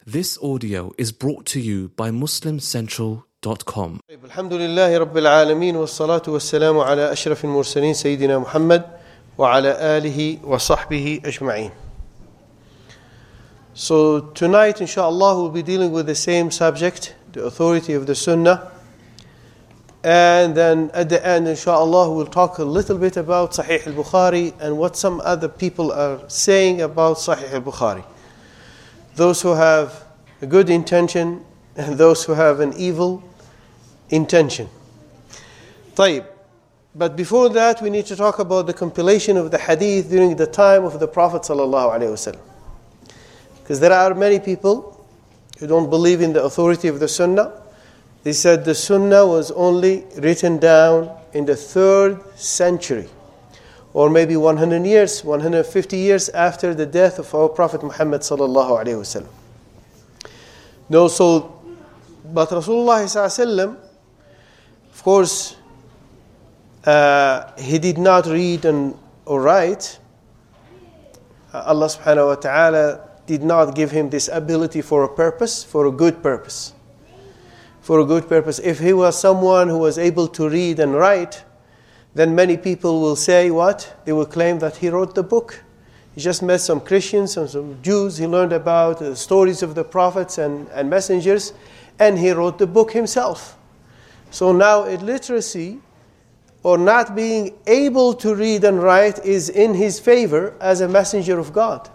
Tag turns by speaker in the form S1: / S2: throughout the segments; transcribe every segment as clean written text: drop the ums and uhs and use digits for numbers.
S1: This audio is brought to you by MuslimCentral.com.
S2: الحمد لله رب العالمين والصلاة والسلام على أشرف المرسلين سيدنا محمد وعلى آله وصحبه أجمعين. So tonight inshallah we'll be dealing with the same subject, the authority of the Sunnah. And then at the end inshallah we'll talk a little bit about Sahih al-Bukhari and what some other people are saying about Sahih al-Bukhari. Those who have a good intention and those who have an evil intention. طيب. But before that we need to talk about the compilation of the hadith during the time of the Prophet ﷺ. Because there are many people who don't believe in the authority of the Sunnah. They said the Sunnah was only written down in the 3rd century. Or maybe 100 years, 150 years after the death of our Prophet Muhammad ﷺ. No, but Rasulullah ﷺ, of course, he did not read or write. Allah subhanahu wa ta'ala did not give him this ability for a purpose, for a good purpose. For a good purpose. If he was someone who was able to read and write, then many people will say what? They will claim that he wrote the book. He just met some Christians and some Jews. He learned about the stories of the prophets and messengers, and he wrote the book himself. So now illiteracy or not being able to read and write is in his favor as a messenger of God.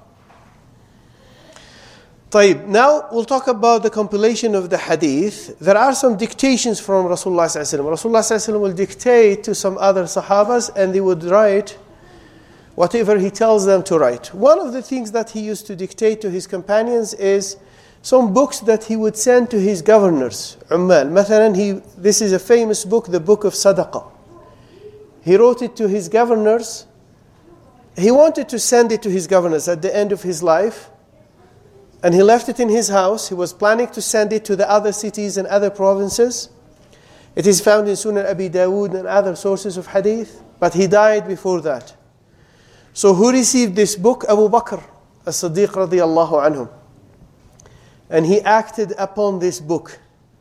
S2: طيب, now we'll talk about the compilation of the hadith. There are some dictations from Rasulullah ﷺ. Rasulullah ﷺ will dictate to some other Sahabas and they would write whatever he tells them to write. One of the things that he used to dictate to his companions is some books that he would send to his governors, Ummal. مثلا, this is a famous book, the book of Sadaqah. He wrote it to his governors. He wanted to send it to his governors at the end of his life. And he left it in his house. He was planning to send it to the other cities and other provinces. It is found in Sunan Abi Dawood and other sources of hadith. But he died before that. So who received this book? Abu Bakr as-Siddiq radiyallahu anhu. And he acted upon this book.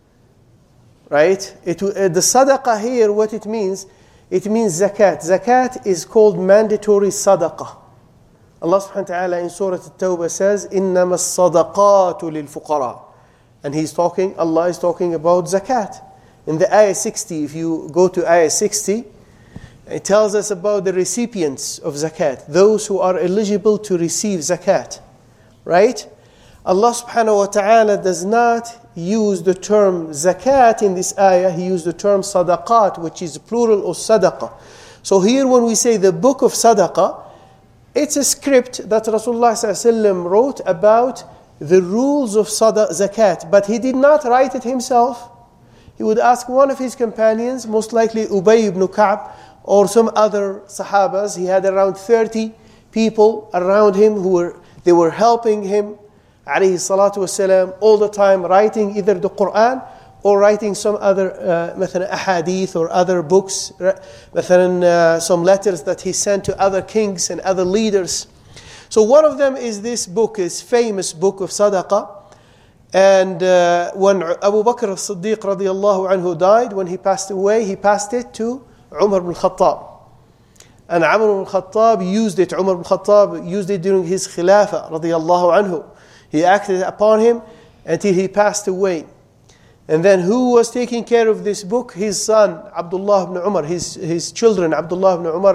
S2: Right? The sadaqah here, what it means zakat. Zakat is called mandatory sadaqah. Allah subhanahu wa ta'ala in Surah At-Tawbah says, إِنَّمَا الصَّدَقَاتُ لِلْفُقَرَاءِ. And Allah is talking about zakat. In the ayah 60, if you go to ayah 60, it tells us about the recipients of zakat, those who are eligible to receive zakat. Right? Allah subhanahu wa ta'ala does not use the term zakat in this ayah. He used the term sadaqat, which is plural of sadaqah. So here when we say the book of sadaqah, it's a script that Rasulullah ﷺ wrote about the rules of zakat. But he did not write it himself. He would ask one of his companions, most likely Ubay ibn Ka'b, or some other Sahabas. He had around 30 people around him they were helping him, alayhi salatu wasalam, all the time writing either the Quran or writing some other مثلا ahadith or other books, مثلا some letters that he sent to other kings and other leaders. So one of them is this book, his famous book of Sadaqah. And when Abu Bakr as-Siddiq radiyallahu anhu died, when he passed away, he passed it to Umar ibn Khattab. And Umar ibn Khattab used it. Umar ibn Khattab used it during his Khilafah radiyallahu anhu. He acted upon him until he passed away. And then who was taking care of this book? His son, Abdullah ibn Umar, his children, Abdullah ibn Umar,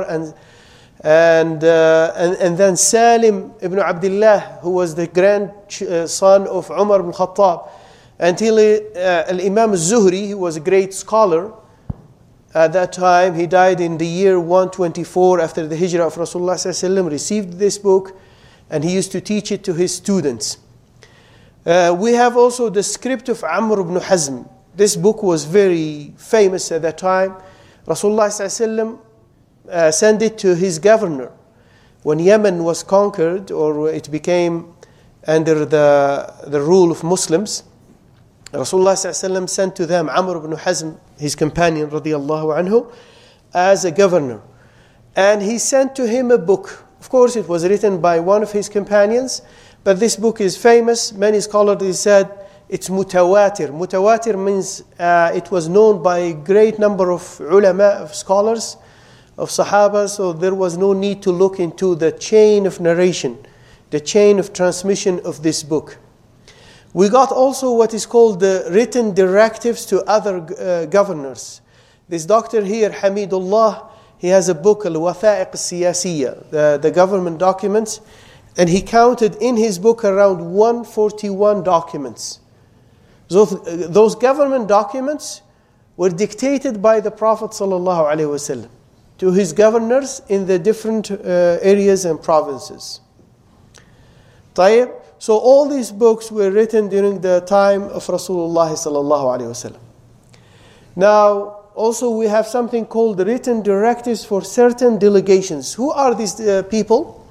S2: and then Salim ibn Abdullah, who was the grandson of Umar ibn Khattab. Until Imam al-Zuhri, who was a great scholar at that time, he died in the year 124 after the hijrah of Rasulullah ﷺ, received this book, and he used to teach it to his students. We have also the script of Amr ibn Hazm. This book was very famous at that time. Rasulullah ﷺ sent it to his governor. When Yemen was conquered, or it became under the rule of Muslims, Rasulullah ﷺ sent to them Amr ibn Hazm, his companion radiyallahu anhu, as a governor. And he sent to him a book. Of course, it was written by one of his companions, but this book is famous. Many scholars said it's mutawatir. Mutawatir means it was known by a great number of ulama, of scholars, of Sahaba, so there was no need to look into the chain of narration, the chain of transmission of this book. We got also what is called the written directives to other governors. This doctor here, Hamidullah, he has a book, Al-Watha'iq Al-Siyasiyya, the government documents, and he counted in his book around 141 documents. Those government documents were dictated by the Prophet ﷺ to his governors in the different areas and provinces. طيب. So all these books were written during the time of Rasulullah ﷺ. Now, also we have something called written directives for certain delegations. Who are these people?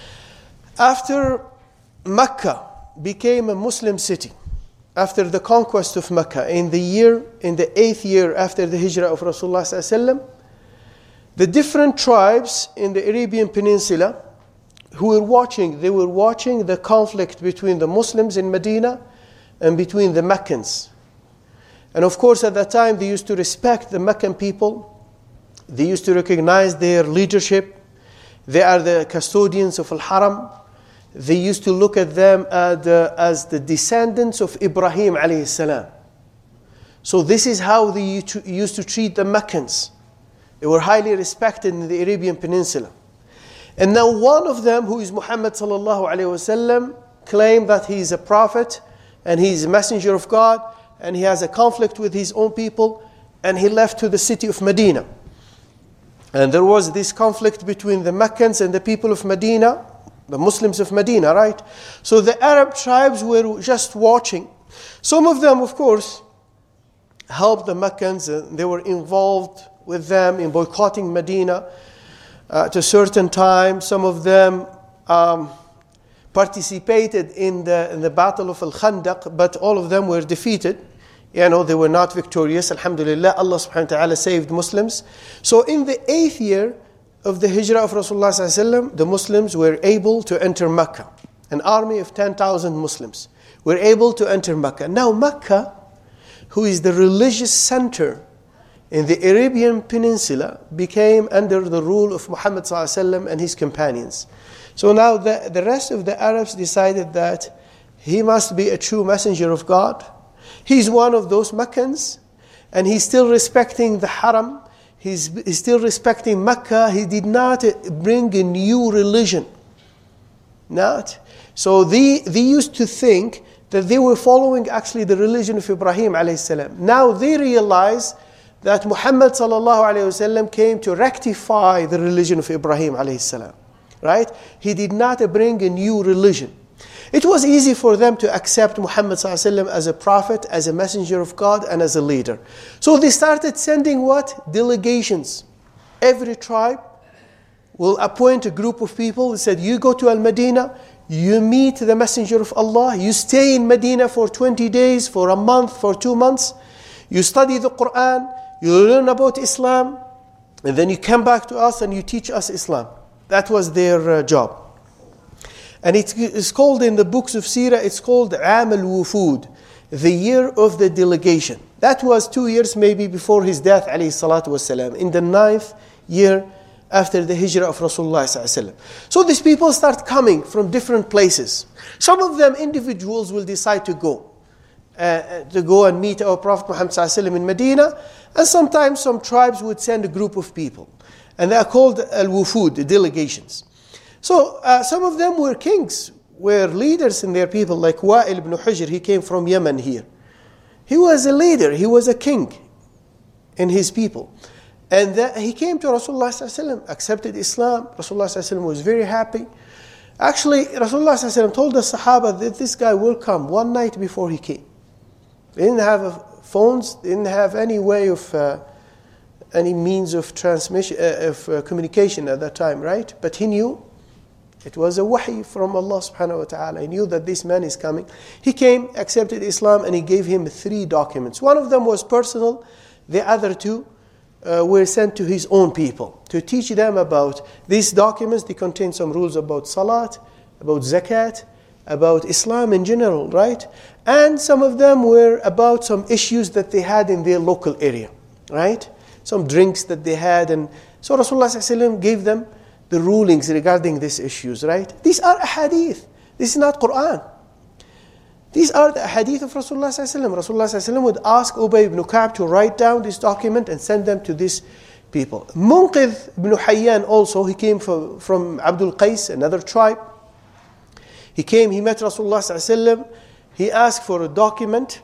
S2: After Mecca became a Muslim city, after the conquest of Mecca, in the 8th year after the hijrah of Rasulullah ﷺ, the different tribes in the Arabian Peninsula who were watching the conflict between the Muslims in Medina and between the Meccans. And of course at that time they used to respect the Meccan people. They used to recognize their leadership. They are the custodians of Al-Haram. They used to look at them as the descendants of Ibrahim alayhi salam. So this is how they used to treat the Meccans. They were highly respected in the Arabian Peninsula. And now one of them, who is Muhammad sallallahu alayhi wasallam, claimed that he is a prophet and he is a messenger of God, and he has a conflict with his own people, and he left to the city of Medina. And there was this conflict between the Meccans and the people of Medina, the Muslims of Medina, right? So the Arab tribes were just watching. Some of them, of course, helped the Meccans. They were involved with them in boycotting Medina at a certain time. Some of them participated in the battle of Al-Khandaq, but all of them were defeated. They were not victorious. Alhamdulillah, Allah subhanahu wa ta'ala saved Muslims. So in the 8th year of the hijrah of Rasulullah sallallahu alaihi wasallam, the Muslims were able to enter Mecca. An army of 10,000 Muslims were able to enter Mecca. Now Mecca, who is the religious center in the Arabian Peninsula, became under the rule of Muhammad ﷺ and his companions. So now the rest of the Arabs decided that he must be a true messenger of God. He's one of those Meccans, and he's still respecting the Haram. He's still respecting Mecca. He did not bring a new religion. Not. So they used to think that they were following actually the religion of Ibrahim alayhi salam. Now they realize that Muhammad sallallahu alayhi wasallam came to rectify the religion of Ibrahim alayhi salam. Right? He did not bring a new religion. It was easy for them to accept Muhammad sallallahu alayhi wasallam as a prophet, as a messenger of God, and as a leader. So they started sending what? Delegations. Every tribe will appoint a group of people. They said, you go to Al-Madinah, you meet the messenger of Allah, you stay in Medina for 20 days, for a month, for 2 months, you study the Quran, you learn about Islam, and then you come back to us and you teach us Islam. That was their job. And it's called in the books of Seerah, it's called Aam al-Wufud, the year of the delegation. That was 2 years maybe before his death, alayhi salatu wasalam, in the 9th year after the hijrah of Rasulullah sallallahu alaihi wasallam. So these people start coming from different places. Some of them, individuals, will decide to go and meet our Prophet Muhammad sallallahu alaihi wasallam in Medina. And sometimes some tribes would send a group of people. And they are called al-Wufud, the delegations. So some of them were kings, were leaders in their people, like Wa'il ibn Hujr. He came from Yemen here. He was a leader, he was a king in his people. And he came to Rasulullah sallallahu alaihi wasallam, accepted Islam. Rasulullah sallallahu alaihi wasallam was very happy. Actually, Rasulullah sallallahu alaihi wasallam told the Sahaba that this guy will come one night before he came. They didn't have phones, they didn't have any way of, any means of transmission, of communication at that time, right? But he knew it was a wahi from Allah subhanahu wa ta'ala. He knew that this man is coming. He came, accepted Islam, and he gave him 3 documents. One of them was personal, the other 2 were sent to his own people to teach them about these documents. They contain some rules about salat, about zakat, about Islam in general, right? And some of them were about some issues that they had in their local area, right? Some drinks that they had. And so Rasulullah ﷺ gave them the rulings regarding these issues, right? These are ahadith. This is not Quran. These are the ahadith of Rasulullah ﷺ. Rasulullah ﷺ would ask Ubay ibn Ka'b to write down this document and send them to these people. Munqidh ibn Hayyan also, he came from Abdul Qais, another tribe. He came, he met Rasulullah ﷺ. He asked for a document.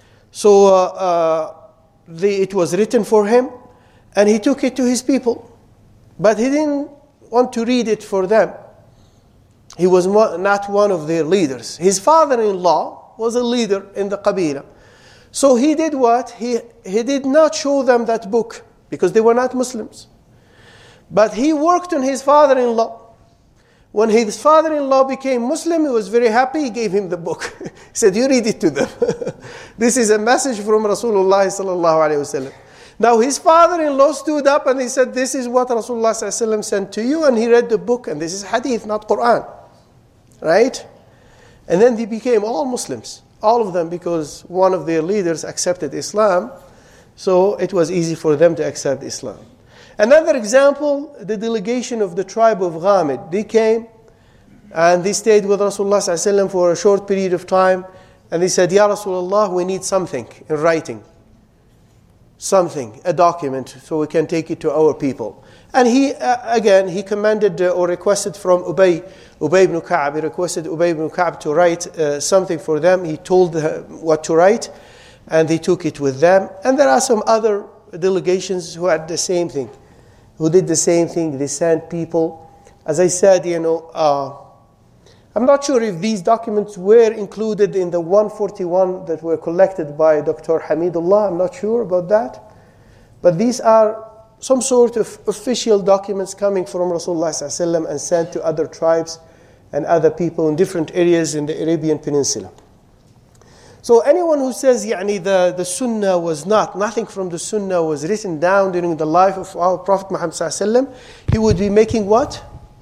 S2: So it was written for him, and he took it to his people. But he didn't want to read it for them. He was not one of their leaders. His father-in-law was a leader in the Qabila. So he did what? He did not show them that book because they were not Muslims. But he worked on his father-in-law. When his father-in-law became Muslim, he was very happy. He gave him the book. He said, you read it to them. This is a message from Rasulullah sallallahu alaihi wasallam. Now his father-in-law stood up and he said, this is what Rasulullah sallallahu alaihi wasallam sent to you. And he read the book, and this is hadith, not Quran. Right? And then they became all Muslims. All of them, because one of their leaders accepted Islam. So it was easy for them to accept Islam. Another example, the delegation of the tribe of Ghamid. They came and they stayed with Rasulullah ﷺ for a short period of time. And they said, Ya Rasulullah, we need something in writing. Something, a document, so we can take it to our people. And he, again, he commanded or requested from Ubay ibn Ka'b. He requested Ubay ibn Ka'b to write something for them. He told what to write, and they took it with them. And there are some other delegations who had the same thing, who did the same thing. They sent people. As I said, I'm not sure if these documents were included in the 141 that were collected by Dr. Hamidullah. I'm not sure about that. But these are some sort of official documents coming from Rasulullah ﷺ and sent to other tribes and other people in different areas in the Arabian Peninsula. So anyone who says the Sunnah was nothing from the Sunnah was written down during the life of our Prophet Muhammad ﷺ, he would be making what?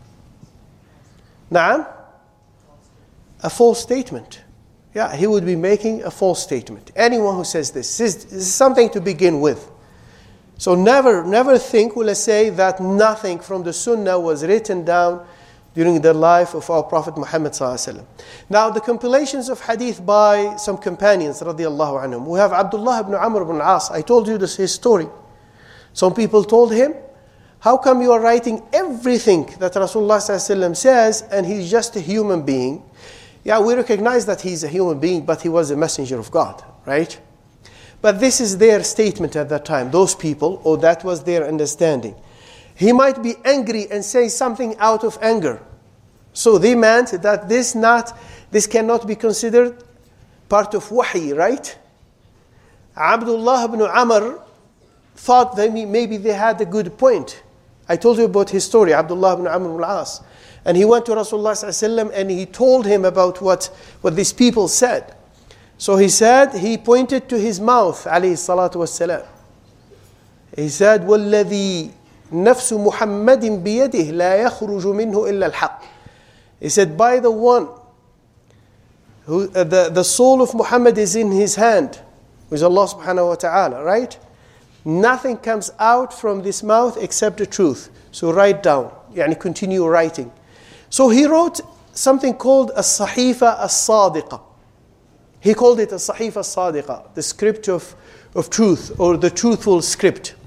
S2: Na'am? A false statement. Yeah, he would be making a false statement. Anyone who says this is something to begin with. So never think, will I say, that nothing from the Sunnah was written down during the life of our Prophet Muhammad ﷺ. Now the compilations of hadith by some companions radiallahu anhum. We have Abdullah ibn Amr ibn al-As. I told you his story. Some people told him, how come you are writing everything that Rasulullah ﷺ says and he's just a human being? Yeah, we recognize that he's a human being, but he was a messenger of God, right? But this is their statement at that time, those people, or that was their understanding. He might be angry and say something out of anger. So they meant that this cannot be considered part of wahi, right? Abdullah ibn Amr thought that maybe they had a good point. I told you about his story, Abdullah ibn Amr al-As. And he went to Rasulullah ﷺ and he told him about what these people said. So he said, he pointed to his mouth, alayhi salatu wassalam. He said, وَالَّذِي نَفْسُ مُحَمَّدٍ بِيَدِهِ لَا يَخْرُجُ مِنْهُ إِلَّا الْحَقِّ. He said, by the one, who the soul of Muhammad is in his hand, who is Allah subhanahu wa ta'ala, right? Nothing comes out from this mouth except the truth. So write down, continue writing. So he wrote something called As-Sahifa As-Sadiqa. He called it As-Sahifa As-Sadiqa, the script of truth, or the truthful script.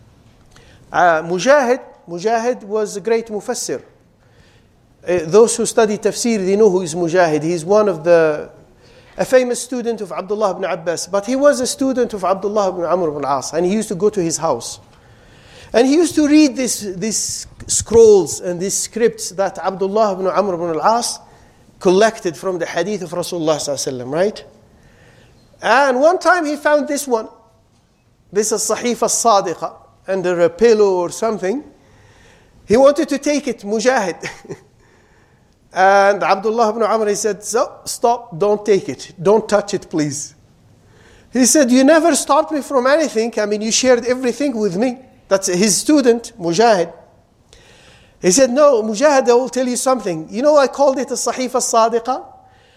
S2: Mujahid was a great mufassir. Those who study tafsir, they know who is Mujahid. He's a famous student of Abdullah ibn Abbas, but he was a student of Abdullah ibn Amr ibn al-As, and he used to go to his house. And he used to read these scrolls and these scripts that Abdullah ibn Amr ibn al-As collected from the hadith of Rasulullah sallallahu alaihi wasallam, right? And one time he found this one. This is Sahifa As-Sadiqa, under a pillow or something. He wanted to take it, Mujahid. And Abdullah ibn Amr, he said, so, stop, don't take it. Don't touch it, please. He said, you never stopped me from anything. You shared everything with me. That's his student, Mujahid. He said, no, Mujahid, I will tell you something. I called it a Sahifa As-Sadiqa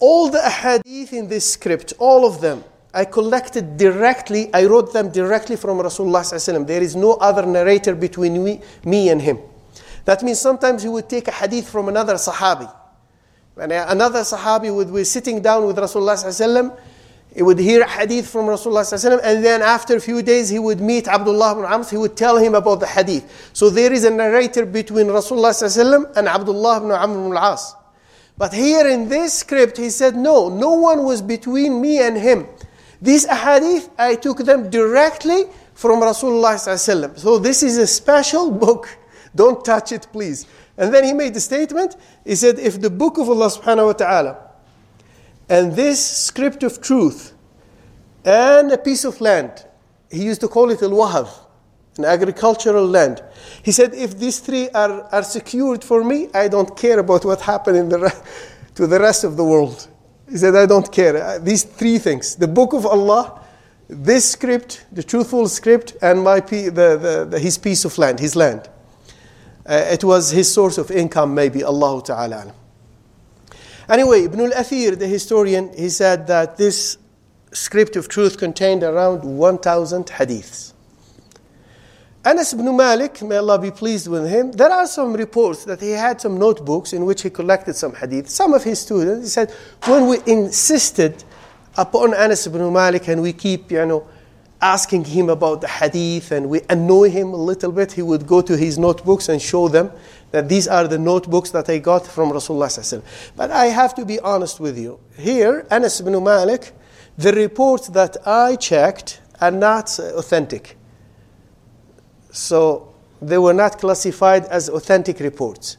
S2: all the ahadith in this script, all of them, I collected directly, I wrote them directly from Rasulullah sallallahu alaihi wasallam. There is no other narrator between me and him. That means sometimes he would take a hadith from another sahabi. When another sahabi would be sitting down with Rasulullah sallallahu alaihi wasallam, he would hear a hadith from Rasulullah sallallahu alaihi wasallam, and then after a few days he would meet Abdullah ibn Amr, he would tell him about the hadith. So there is a narrator between Rasulullah sallallahu alaihi wasallam and Abdullah ibn Amr ibn al-As. But here in this script he said, no one was between me and him. These ahadith, I took them directly from Rasulullah sallallahu alaihi wasallam. So this is a special book. Don't touch it, please. And then he made the statement. He said, if the book of Allah subhanahu wa ta'ala and this script of truth and a piece of land, he used to call it al-wahab, an agricultural land. He said, if these three are secured for me, I don't care about what happened to the rest of the world. He said, I don't care. These three things, the book of Allah, this script, the truthful script, and his piece of land, his land. It was his source of income, maybe, Allahu Ta'ala. Anyway, Ibn al-Athir, the historian, he said that this script of truth contained around 1,000 hadiths. Anas ibn Malik, may Allah be pleased with him, there are some reports that he had some notebooks in which he collected some hadith. Some of his students, he said, when we insisted upon Anas ibn Malik and we keep, asking him about the hadith and we annoy him a little bit, he would go to his notebooks and show them that these are the notebooks that I got from Rasulullah sallallahu alaihi wasallam. But I have to be honest with you. Here, Anas ibn Malik, the reports that I checked are not authentic. So they were not classified as authentic reports.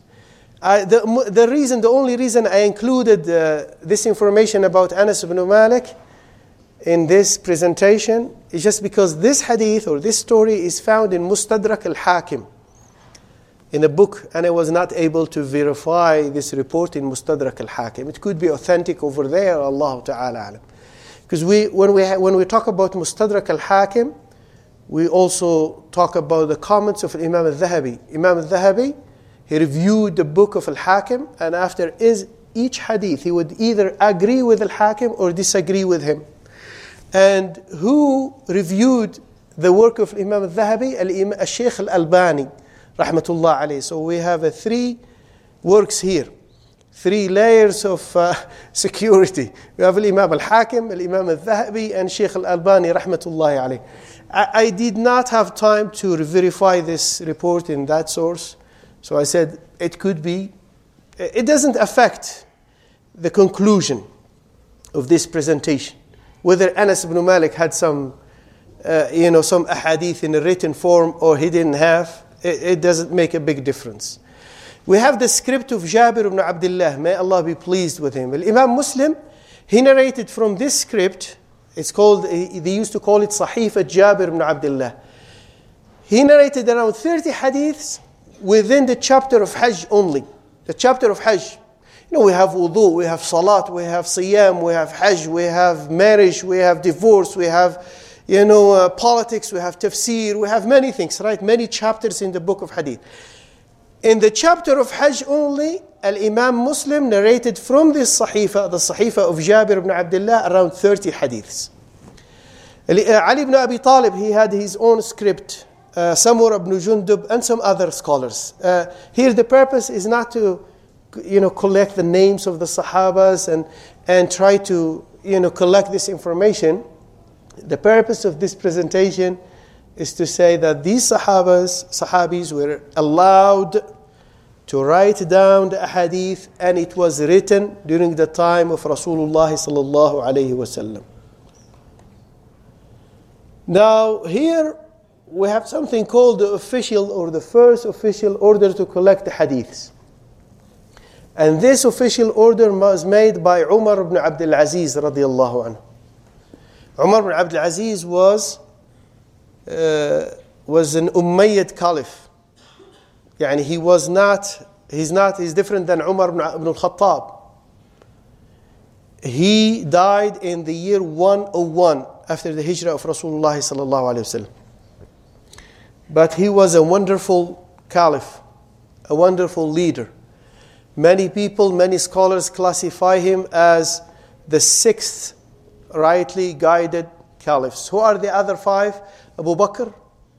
S2: The only reason I included this information about Anas ibn Malik in this presentation is just because this hadith or this story is found in Mustadrak al-Hakim, in a book, and I was not able to verify this report in Mustadrak al-Hakim. It could be authentic over there, Allah Ta'ala alam. Because when we talk about Mustadrak al-Hakim, we also talk about the comments of Imam al-Dhahabi. Imam al-Dhahabi, he reviewed the book of al-Hakim, and after each hadith, he would either agree with al-Hakim or disagree with him. And who reviewed the work of Imam al-Dhahabi? Al-Shaykh al-Albani, rahmatullah alayhi. So we have 3 works here, 3 layers of security. We have Imam al-Hakim, Imam al-Dhahabi, and Shaykh al-Albani, rahmatullah alayhi. I did not have time to verify this report in that source. So I said it could be. It doesn't affect the conclusion of this presentation. Whether Anas ibn Malik had some ahadith in a written form or he didn't have, it doesn't make a big difference. We have the script of Jabir ibn Abdullah, may Allah be pleased with him. Imam Muslim, he narrated from this script. It's called, they used to call it Sahifa Jabir ibn Abdullah. He narrated around 30 hadiths within the chapter of Hajj only. The chapter of Hajj. We have wudu, we have salat, we have siyam, we have hajj, we have marriage, we have divorce, we have, politics, we have tafsir, we have many things, right? Many chapters in the book of hadith. In the chapter of hajj only, Al-Imam Muslim narrated from this sahifa, the sahifa of Jabir ibn Abdullah, around 30 hadiths. Ali ibn Abi Talib, he had his own script, Samur ibn Jundub, and some other scholars. Here the purpose is not to collect the names of the Sahabas and try to, collect this information. The purpose of this presentation is to say that these Sahabis were allowed to write down the hadith, and it was written during the time of Rasulullah sallallahu alayhi wasallam. Now here we have something called the official or the first official order to collect the hadiths. And this official order was made by Umar ibn Abdul Aziz radiyallahu anhu. Umar ibn Abdul Aziz was an Umayyad Caliph. He's different than Umar ibn al-Khattab. He died in the year 101 after the hijrah of Rasulullah sallallahu alayhi wasallam. But he was a wonderful caliph, a wonderful leader. Many people, many scholars classify him as the 6th rightly guided caliphs. Who are the other 5? Abu Bakr,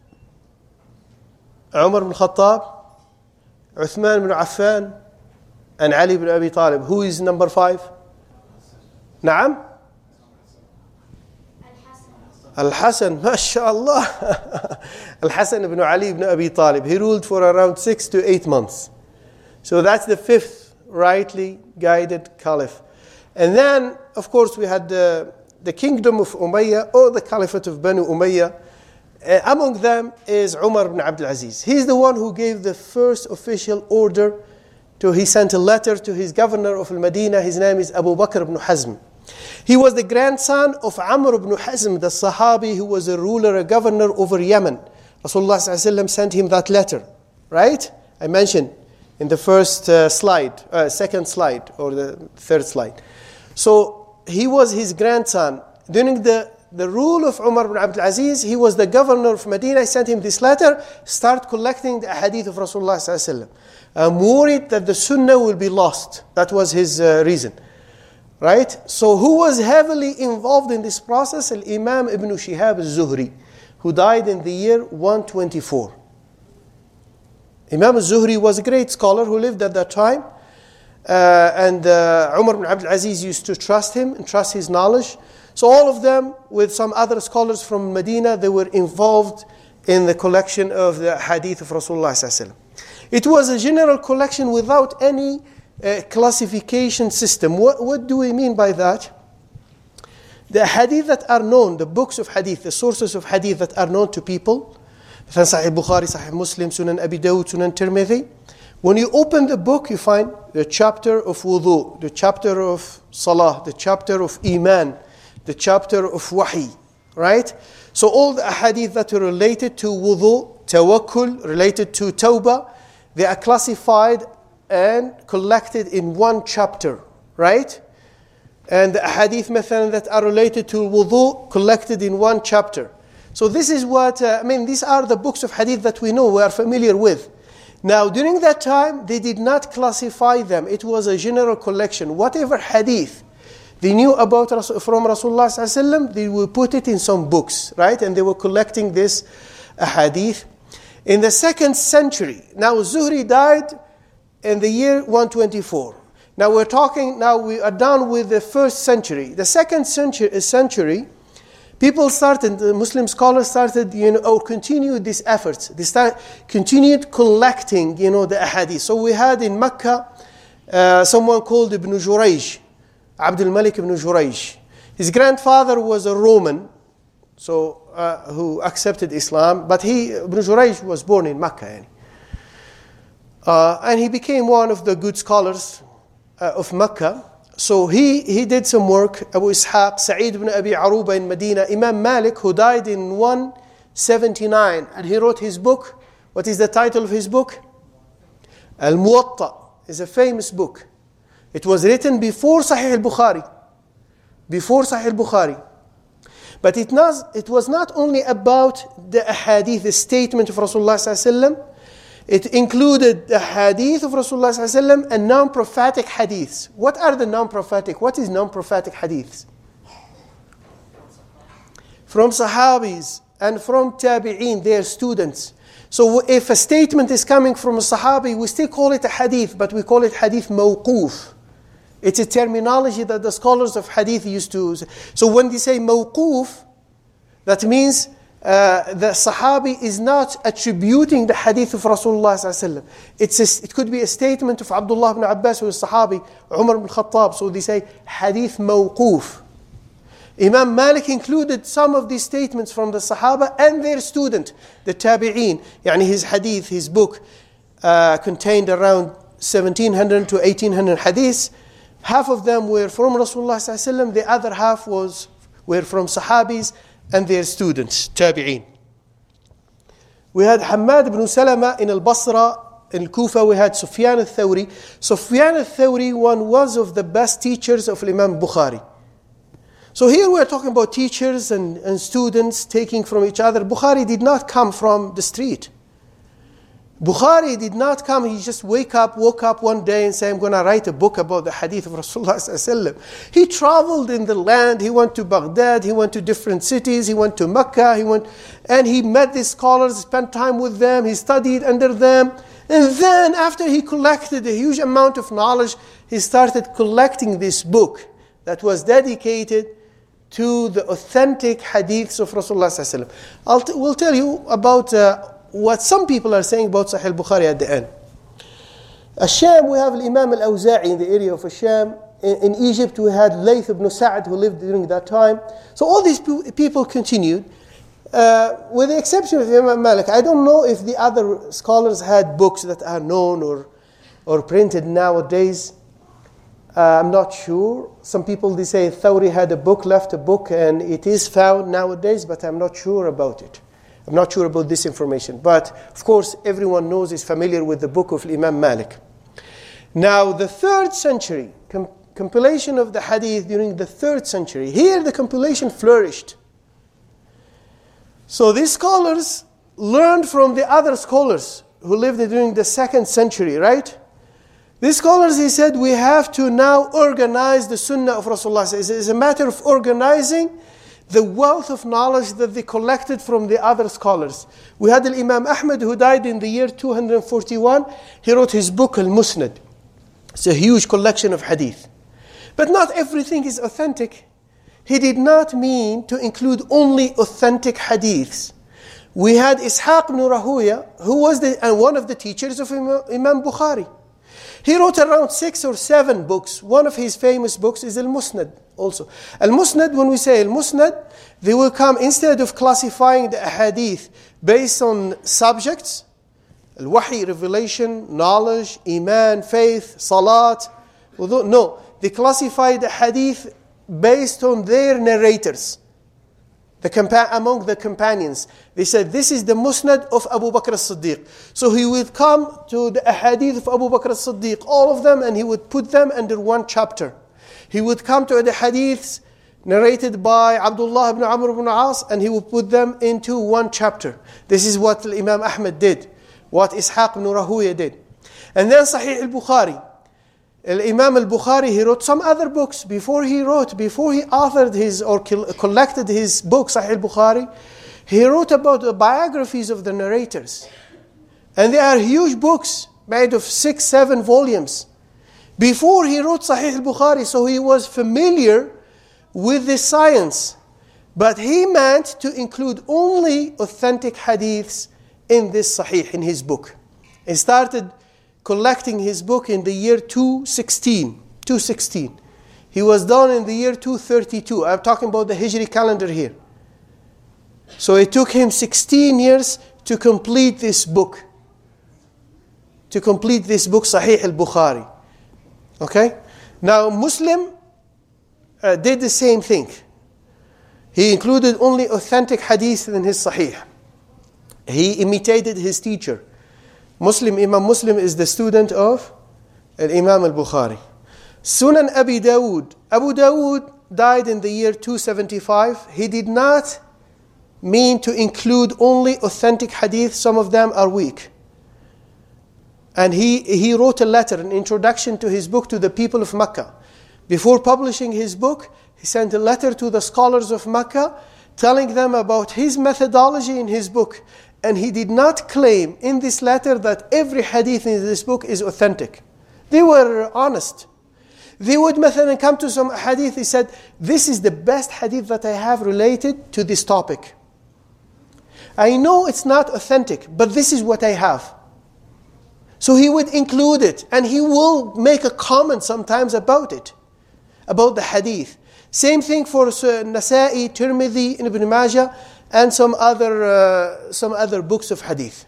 S2: Umar ibn Khattab, Uthman ibn Affan, and Ali ibn Abi Talib. Who is number 5? Naam? Al-Hasan, mashallah. Al-Hasan ibn Ali ibn Abi Talib. He ruled for around 6 to 8 months. So that's the 5th rightly guided caliph. And then, of course, we had the kingdom of Umayyah, or the caliphate of Banu Umayyah. Among them is Umar ibn Abdul Aziz. He's the one who gave the first official order he sent a letter to his governor of Al-Madinah. His name is Abu Bakr ibn Hazm. He was the grandson of Amr ibn Hazm, the Sahabi who was a ruler, a governor over Yemen. Rasulullah ﷺ sent him that letter, right? I mentioned in the first second slide, or the third slide. So he was his grandson. During the rule of Umar ibn Abdul Aziz, he was the governor of Medina. I sent him this letter, start collecting the hadith of Rasulullah ﷺ. I'm worried that the sunnah will be lost. That was his reason. Right? So who was heavily involved in this process? Al-Imam Ibn Shihab al-Zuhri, who died in the year 124. Imam al-Zuhri was a great scholar who lived at that time. And Umar ibn Abdul Aziz used to trust him and trust his knowledge. So all of them, with some other scholars from Medina, they were involved in the collection of the hadith of Rasulullah ﷺ. It was a general collection without any classification system. What do we mean by that? The hadith that are known, the books of hadith, the sources of hadith that are known to people, Sahih Bukhari, Sahih Muslim, Sunan Abi Dawud, Sunan Tirmidhi. When you open the book, you find the chapter of wudu, the chapter of salah, the chapter of iman, the chapter of wahi, right? So all the hadith that are related to wudu, tawakkul, related to tawbah, they are classified and collected in one chapter, right? And the hadith مثلا that are related to wudu, collected in one chapter. So this is what, these are the books of hadith that we know, we are familiar with. Now, during that time, they did not classify them. It was a general collection. Whatever hadith they knew about from Rasulullah ﷺ, they would put it in some books, right? And they were collecting this hadith. In the 2nd century, now Zuhri died in the year 124. Now we are done with the 1st century. The 2nd century, people started, the Muslim scholars started, continued these efforts. They continued collecting, the ahadith. So we had in Mecca, someone called Ibn Jurayj, Abdul Malik ibn Jurayj. His grandfather was a Roman, who accepted Islam, but Ibn Jurayj was born in Mecca. And he became one of the good scholars of Mecca. So he did some work. Abu Ishaq, Sa'id ibn Abi Aruba in Medina, Imam Malik, who died in 179, and he wrote his book. What is the title of his book? Al-Muwatta. Is a famous book. It was written before Sahih al-Bukhari. But it was not only about the ahadith, the statement of Rasulullah ﷺ. It included the hadith of Rasulullah ﷺ and non-prophetic hadiths. What are the non-prophetic? What is non-prophetic hadiths? From Sahabis and from Tabi'een, their students. So if a statement is coming from a Sahabi, we still call it a hadith, but we call it hadith mawquf. It's a terminology that the scholars of hadith used to use. So when they say mawquf, that means the Sahabi is not attributing the hadith of Rasulullah ﷺ. It could be a statement of Abdullah ibn Abbas, who is Sahabi, Umar ibn Khattab. So they say hadith mawquf. Imam Malik included some of these statements from the Sahaba and their student, the Tabi'een. His hadith, his book, contained around 1700 to 1800 hadiths. Half of them were from Rasulullah ﷺ, the other half were from Sahabis and their students, Tabi'een. We had Hamad ibn Salama in Al-Basra, in Kufa. We had Sufyan al-Thawri. Sufyan al-Thawri, one was of the best teachers of Imam Bukhari. So here we are talking about teachers and students taking from each other. Bukhari did not come from the street. Bukhari did not come, he just woke up one day and say, I'm going to write a book about the hadith of Rasulullah sallallahu alaihi wasallam. He traveled in the land, he went to Baghdad, he went to different cities, he went to Mecca, and he met these scholars, spent time with them, he studied under them. And then after he collected a huge amount of knowledge, he started collecting this book that was dedicated to the authentic hadiths of Rasulullah sallallahu alaihi wasallam. We'll tell you about what some people are saying about Sahih al-Bukhari at the end. Al-Sham, we have Imam al-Awza'i in the area of Al-Sham. In Egypt, we had Layth ibn Sa'd who lived during that time. So all these people continued, with the exception of Imam Malik. I don't know if the other scholars had books that are known or printed nowadays. I'm not sure. Some people, they say Thawri had left a book, and it is found nowadays, but I'm not sure about it. I'm not sure about this information. But, of course, everyone is familiar with the book of Imam Malik. Now, the 3rd century, compilation of the hadith during the 3rd century. Here, the compilation flourished. So these scholars learned from the other scholars who lived during the 2nd century, right? These scholars, he said, we have to now organize the sunnah of Rasulullah. It's a matter of organizing the wealth of knowledge that they collected from the other scholars. We had Imam Ahmad who died in the year 241. He wrote his book Al-Musnad. It's a huge collection of hadith. But not everything is authentic. He did not mean to include only authentic hadiths. We had Ishaq ibn Rahuya, who was one of the teachers of Imam Bukhari. He wrote around 6 or 7 books. One of his famous books is Al-Musnad also. Al-Musnad, when we say Al-Musnad, they will come, instead of classifying the hadith based on subjects, Al-Wahi, revelation, knowledge, Iman, faith, Salat. No, they classify the hadith based on their narrators. Among the companions, they said, this is the Musnad of Abu Bakr as-Siddiq. So he would come to the hadith of Abu Bakr as-Siddiq, all of them, and he would put them under one chapter. He would come to the hadiths narrated by Abdullah ibn Amr ibn As, and he would put them into one chapter. This is what Imam Ahmad did, what Ishaq ibn Rahuya did. And then Sahih al-Bukhari. Imam al-Bukhari, he wrote some other books before he authored his or collected his book, Sahih al-Bukhari. He wrote about the biographies of the narrators. And they are huge books made of 6-7 volumes. Before he wrote Sahih al-Bukhari, so he was familiar with the science. But he meant to include only authentic hadiths in this Sahih, in his book. He started collecting his book in the year 216. He was done in the year 232. I'm talking about the Hijri calendar here. So it took him 16 years to complete this book. Sahih al-Bukhari. Okay? Now Muslim did the same thing. He included only authentic hadith in his Sahih. He imitated his teacher. Imam Muslim is the student of Imam al-Bukhari. Sunan Abi Dawud. Abu Dawud died in the year 275. He did not mean to include only authentic hadith. Some of them are weak. And he wrote a letter, an introduction to his book to the people of Mecca. Before publishing his book, he sent a letter to the scholars of Mecca telling them about his methodology in his book. And he did not claim in this letter that every hadith in this book is authentic. They were honest. They would come to some hadith, he said, this is the best hadith that I have related to this topic. I know it's not authentic, but this is what I have. So he would include it, and he will make a comment sometimes about it, about the hadith. Same thing for Nasa'i, Tirmidhi, Ibn Majah, and some other books of hadith.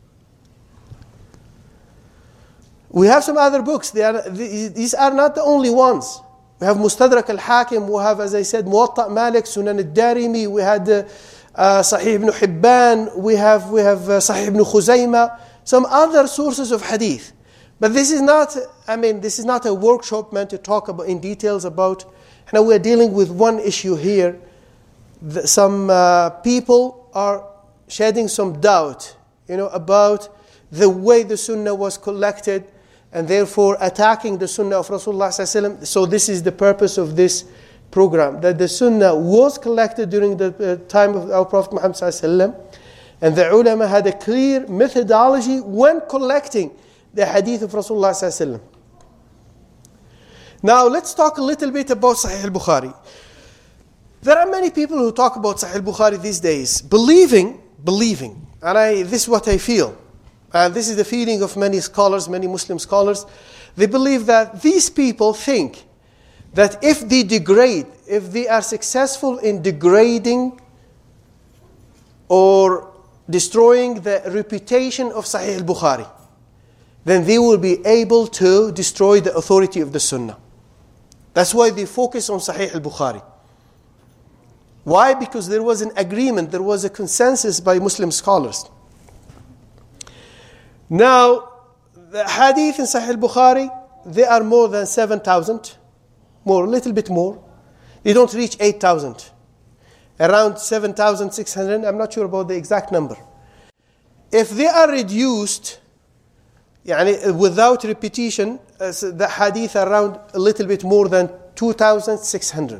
S2: We have some other books. These are not the only ones. We have Mustadrak al-Hakim. We have, as I said, Muwatta Malik, Sunan al-Darimi. We had Sahih ibn Hibban. We have Sahih ibn Khuzaymah. Some other sources of hadith. But this is not a workshop meant to talk about in details about. Now we are dealing with one issue here. Some people are shedding some doubt, about the way the sunnah was collected, and therefore attacking the sunnah of Rasulullah sallallahu alaihi wasallam. So this is the purpose of this program, that the sunnah was collected during the time of our Prophet Muhammad sallallahu alaihi wasallam, and the ulama had a clear methodology when collecting the hadith of Rasulullah sallallahu alaihi wasallam. Now let's talk a little bit about Sahih al-Bukhari. There are many people who talk about Sahih al-Bukhari these days, believing, and this is what I feel, and this is the feeling of many scholars, many Muslim scholars. They believe that these people think that if they are successful in degrading or destroying the reputation of Sahih al-Bukhari, then they will be able to destroy the authority of the Sunnah. That's why they focus on Sahih al-Bukhari. Why? Because there was an agreement, there was a consensus by Muslim scholars. Now, the hadith in Sahih al-Bukhari, they are more than 7,000, a little bit more. They don't reach 8,000. Around 7,600, I'm not sure about the exact number. If they are reduced, without repetition, the hadith around a little bit more than 2,600.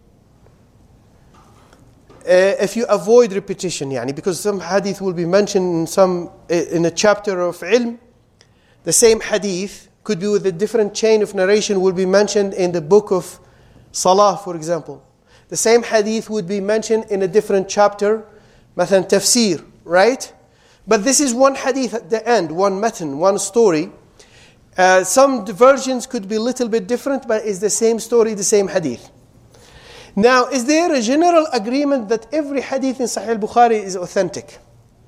S2: If you avoid repetition, because some hadith will be mentioned in a chapter of ilm, the same hadith could be with a different chain of narration will be mentioned in the book of Salah, for example. The same hadith would be mentioned in a different chapter, مثلا tafsir, right? But this is one hadith at the end, one matan, one story. Some versions could be a little bit different, but it's the same story, the same hadith. Now, is there a general agreement that every hadith in Sahih al-Bukhari is authentic?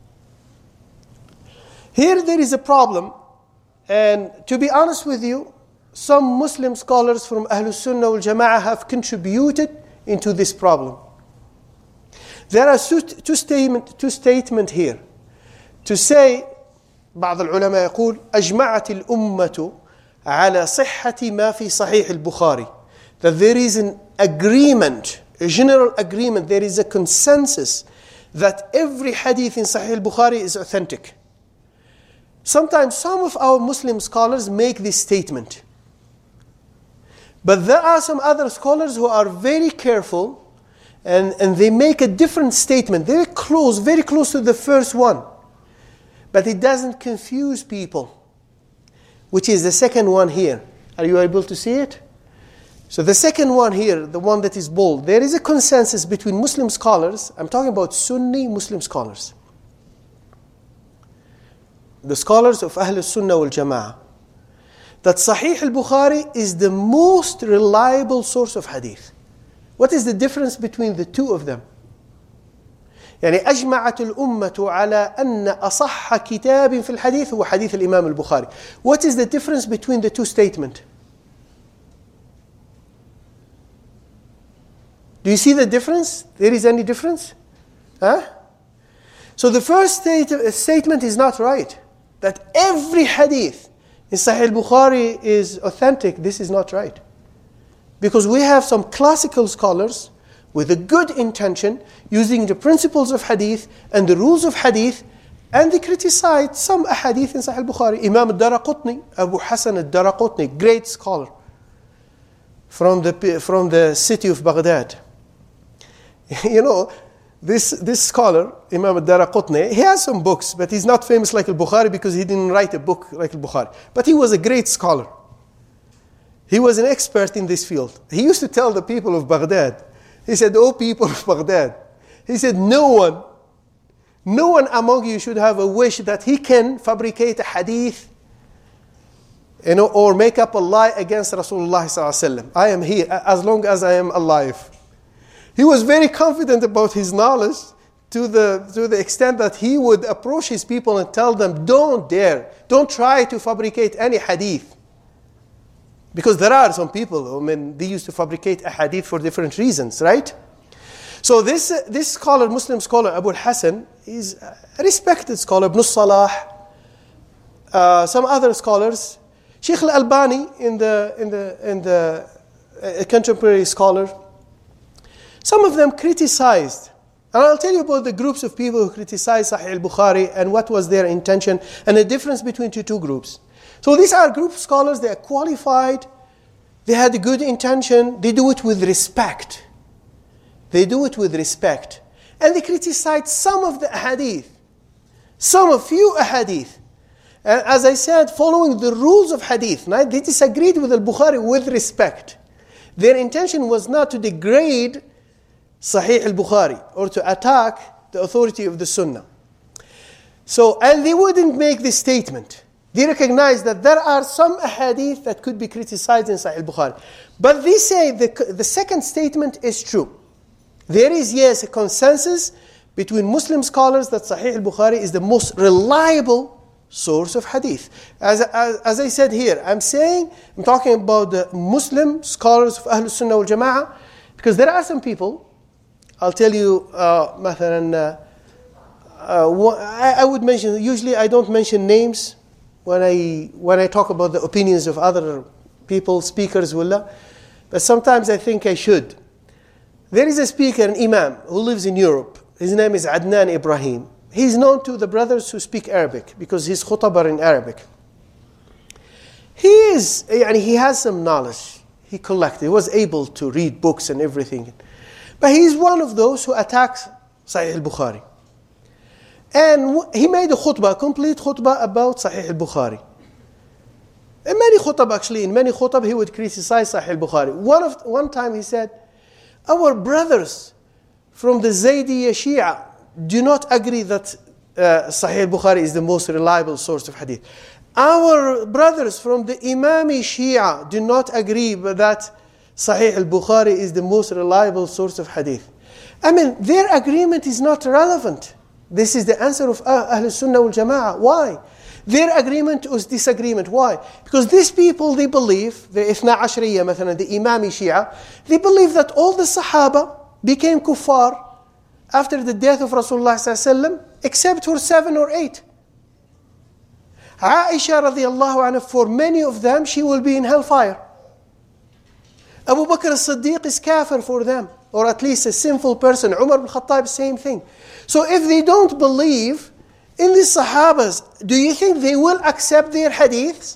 S2: Here there is a problem, and to be honest with you, some Muslim scholars from Ahlus Sunnah wal Jama'ah have contributed into this problem. There are two statements here. To say, بعض العلماء يقول أجمعت الأمة على صحة ما في صحيح البخاري, that there is an agreement, a general agreement, there is a consensus that every hadith in Sahih al-Bukhari is authentic. Sometimes some of our Muslim scholars make this statement. But there are some other scholars who are very careful and they make a different statement, very close to the first one. But it doesn't confuse people, which is the second one here. Are you able to see it? So the second one here, the one that is bold, there is a consensus between Muslim scholars. I'm talking about Sunni Muslim scholars. The scholars of Ahl Sunnah wal Jama'ah. That Sahih al-Bukhari is the most reliable source of hadith. What is the difference between the two of them? أجمعت الأمة على أن أصح كتاب في الحديث هو حديث الإمام البخاري. What is the difference between the two statements? Do you see the difference? There is any difference? So the first statement is not right. That every hadith in Sahih al-Bukhari is authentic. This is not right. Because we have some classical scholars with a good intention, using the principles of hadith and the rules of hadith, and they criticize some hadith in Sahih al-Bukhari. Imam al-Daraqutni, Abu Hassan al-Daraqutni, great scholar from the city of Baghdad. This scholar, Imam al-Daraqutni, he has some books, but he's not famous like al-Bukhari because he didn't write a book like al-Bukhari. But he was a great scholar. He was an expert in this field. He used to tell the people of Baghdad, he said, "O people of Baghdad," he said, no one among you should have a wish that he can fabricate a hadith, or make up a lie against Rasulullah sallallahu alaihi wasallam. I am here as long as I am alive. He was very confident about his knowledge to the extent that he would approach his people and tell them, don't try to fabricate any hadith. Because there are some people, they used to fabricate a hadith for different reasons, right? So this scholar, Muslim scholar, Abu al-Hasan, is a respected scholar. Ibn Salah, some other scholars, Sheikh al-Albani in the contemporary scholar, some of them criticized And I'll tell you about the groups of people who criticize Sahih al-Bukhari and what was their intention and the difference between the two groups. So these are group scholars, they are qualified, they had a good intention, they do it with respect. They do it with respect. And they criticize some of the ahadith, few ahadith. And as I said, following the rules of hadith, right? They disagreed with al-Bukhari with respect. Their intention was not to degrade Sahih al-Bukhari or to attack the authority of the Sunnah. So, and they wouldn't make this statement. They recognize that there are some ahadith that could be criticized in Sahih al-Bukhari. But they say the second statement is true. There is, yes, a consensus between Muslim scholars that Sahih al-Bukhari is the most reliable source of hadith. As I said here, I'm talking about the Muslim scholars of Ahlus Sunnah wal Jama'ah, because there are some people, I'll tell you, I would mention, usually I don't mention names when I talk about the opinions of other people, speakers, wallah, but sometimes I think I should. There is a speaker, an imam, who lives in Europe. His name is Adnan Ibrahim. He's known to the brothers who speak Arabic because his khutbah are in Arabic. He has some knowledge. He was able to read books and everything. But he's one of those who attacks Sahih al-Bukhari. And he made a complete khutbah about Sahih al-Bukhari. In many khutbah he would criticize Sahih al-Bukhari. One time he said, our brothers from the Zaydiyya Shia do not agree that Sahih al-Bukhari is the most reliable source of hadith. Our brothers from the Imami Shia do not agree that Sahih al-Bukhari is the most reliable source of hadith. I mean, their agreement is not relevant. This is the answer of Ahlus Sunnah wal Jama'ah. Why? Their agreement is disagreement. Why? Because these people, they believe, the Ithna Ashriyya, the Imami Shia, they believe that all the Sahaba became kuffar after the death of Rasulullah ﷺ, except for 7 or 8. Aisha radiallahu anha, for many of them, she will be in hellfire. Abu Bakr as-Siddiq is kafir for them, or at least a sinful person. Umar ibn Khattab, same thing. So if they don't believe in the Sahabas, do you think they will accept their hadiths?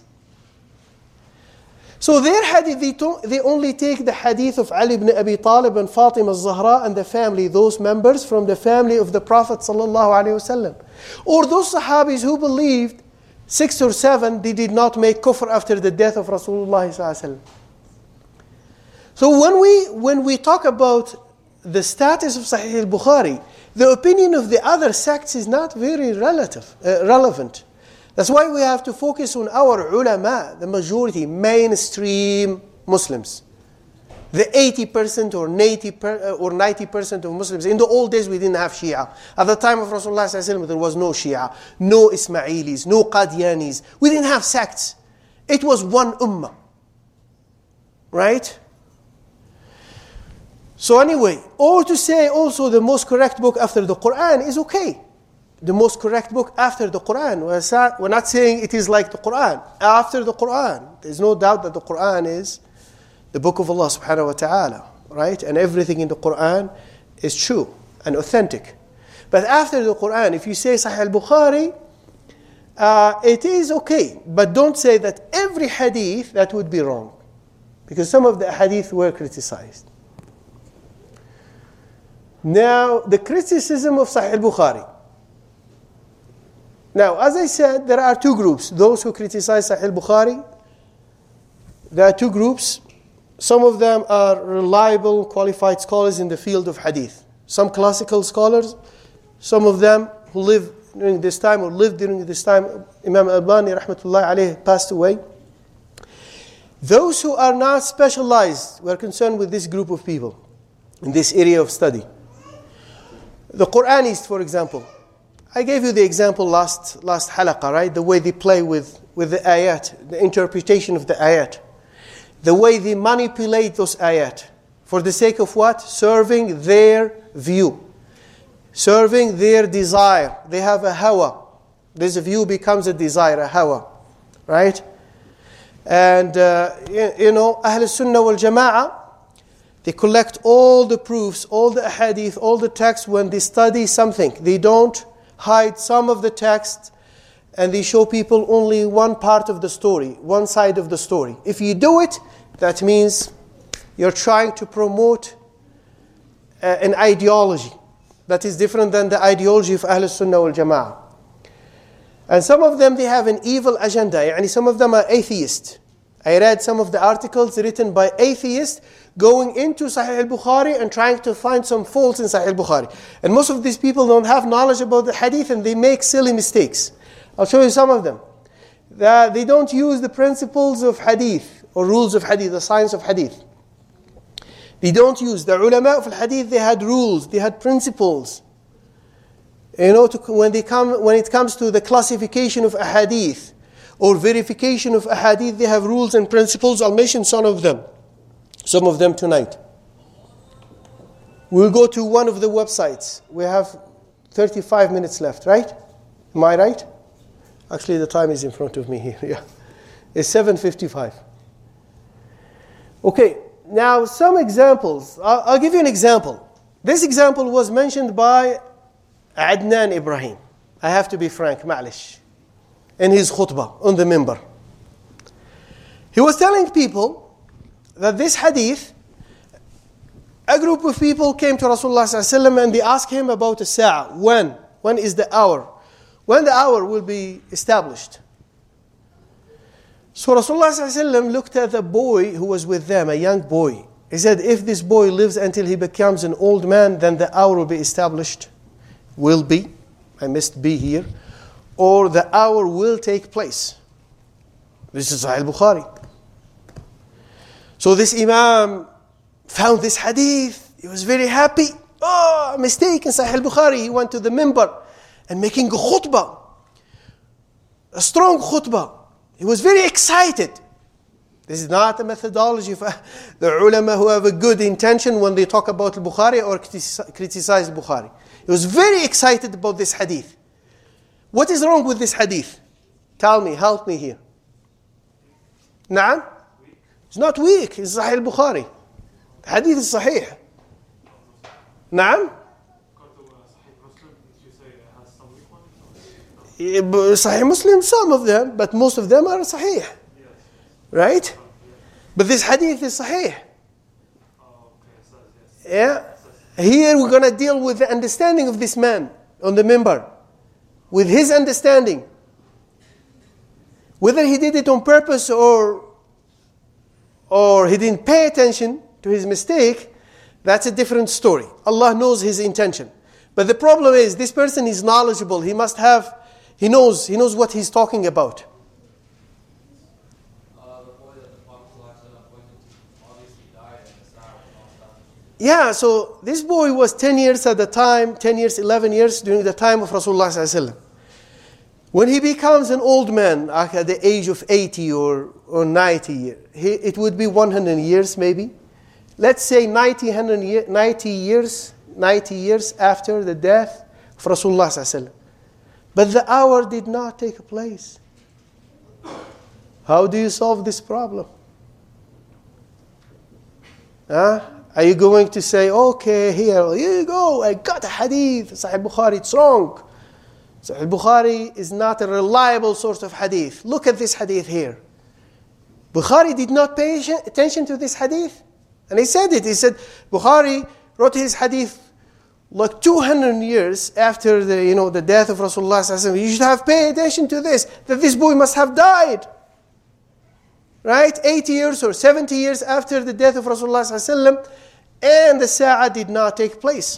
S2: So their hadith, they only take the hadith of Ali ibn Abi Talib and Fatima al-Zahra and the family, those members from the family of the Prophet ﷺ. Or those Sahabis who believed 6 or 7, they did not make kufr after the death of Rasulullah ﷺ. So when we talk about the status of Sahih al-Bukhari, the opinion of the other sects is not very relevant. That's why we have to focus on our ulama, the majority, mainstream Muslims. The 80% or 90% of Muslims. In the old days, we didn't have Shia. At the time of Rasulullah ﷺ, there was no Shia, no Ismailis, no Qadianis. We didn't have sects. It was one ummah. Right? So anyway, or to say also the most correct book after the Quran is okay. The most correct book after the Quran. We're not saying it is like the Quran. After the Quran. There's no doubt that the Quran is the book of Allah subhanahu wa ta'ala. Right? And everything in the Quran is true and authentic. But after the Quran, if you say Sahih al-Bukhari, it is okay. But don't say that every hadith, that would be wrong. Because some of the hadith were criticized. Now, the criticism of Sahih al-Bukhari. Now, as I said, there are two groups. Those who criticize Sahih al-Bukhari, there are two groups. Some of them are reliable, qualified scholars in the field of hadith. Some classical scholars, some of them who live during this time or lived during this time. Imam Albani, rahmatullahi alayhi, passed away. Those who are not specialized, we're concerned with this group of people in this area of study. The Quranists, for example. I gave you the example last halaqah, right? The way they play with the ayat, the interpretation of the ayat. The way they manipulate those ayat. For the sake of what? Serving their view. Serving their desire. They have a hawa. This view becomes a desire, a hawa. Right? And, Ahl Sunnah wal Jama'ah, They collect all the proofs, all the ahadith, all the texts when they study something. They don't hide some of the text and they show people only one part of the story, one side of the story. If you do it, that means you're trying to promote an ideology that is different than the ideology of Ahl Sunnah wal Jama'ah. And some of them, they have an evil agenda. Yani some of them are atheists. I read some of the articles written by atheists going into Sahih al-Bukhari and trying to find some faults in Sahih al-Bukhari. And most of these people don't have knowledge about the hadith and they make silly mistakes. I'll show you some of them. They don't use the principles of hadith or rules of hadith, the science of hadith. They don't use. The ulama of hadith, they had rules, they had principles. When it comes to the classification of ahadith or verification of ahadith, they have rules and principles. I'll mention some of them tonight. We'll go to one of the websites. We have 35 minutes left, right? Am I right? Actually, the time is in front of me here. Yeah, it's 7:55. Okay, now some examples. I'll give you an example. This example was mentioned by Adnan Ibrahim. I have to be frank, ma'lish. In his khutbah on the minbar. He was telling people that this hadith, a group of people came to Rasulullah ﷺ and they asked him about the sa'ah. When is the hour? When the hour will be established. So Rasulullah ﷺ looked at the boy who was with them, a young boy. He said, if this boy lives until he becomes an old man, then the hour will be established. Will be, I must be here, or the hour will take place. This is Sahih Bukhari. So this Imam found this hadith. He was very happy. Oh, mistake in Sahih Bukhari. He went to the minbar and making a khutbah, a strong khutbah. He was very excited. This is not a methodology of the ulama who have a good intention when they talk about al-Bukhari or criticize al-Bukhari. He was very excited about this hadith. What is wrong with this hadith? Tell me, help me here. Na'am? It's not weak, it's Sahih al-Bukhari. The hadith is Sahih. Na'am? Sahih Muslim, some of them, but most of them are Sahih. Right? But this hadith is Sahih. Yeah? Here we're going to deal with the understanding of this man on the minbar. With his understanding. Whether he did it on purpose or he didn't pay attention to his mistake, that's a different story. Allah knows his intention. But the problem is, this person is knowledgeable. He knows what he's talking about. Yeah, so this boy was 10 years at the time, 10 years, 11 years during the time of Rasulullah ﷺ. When he becomes an old man at the age of 80 or 90 years, it would be 100 years maybe. Let's say 90 years after the death of Rasulullah ﷺ. But the hour did not take place. How do you solve this problem? Are you going to say, okay, here you go, I got a hadith, Sahih Bukhari, it's wrong. Sahih Bukhari is not a reliable source of hadith. Look at this hadith here. Bukhari did not pay attention to this hadith. And he said it. He said, Bukhari wrote his hadith like 200 years after the death of Rasulullah. You should have paid attention to this, that this boy must have died. Right? 80 years or 70 years after the death of Rasulullah, and the sa'ah did not take place.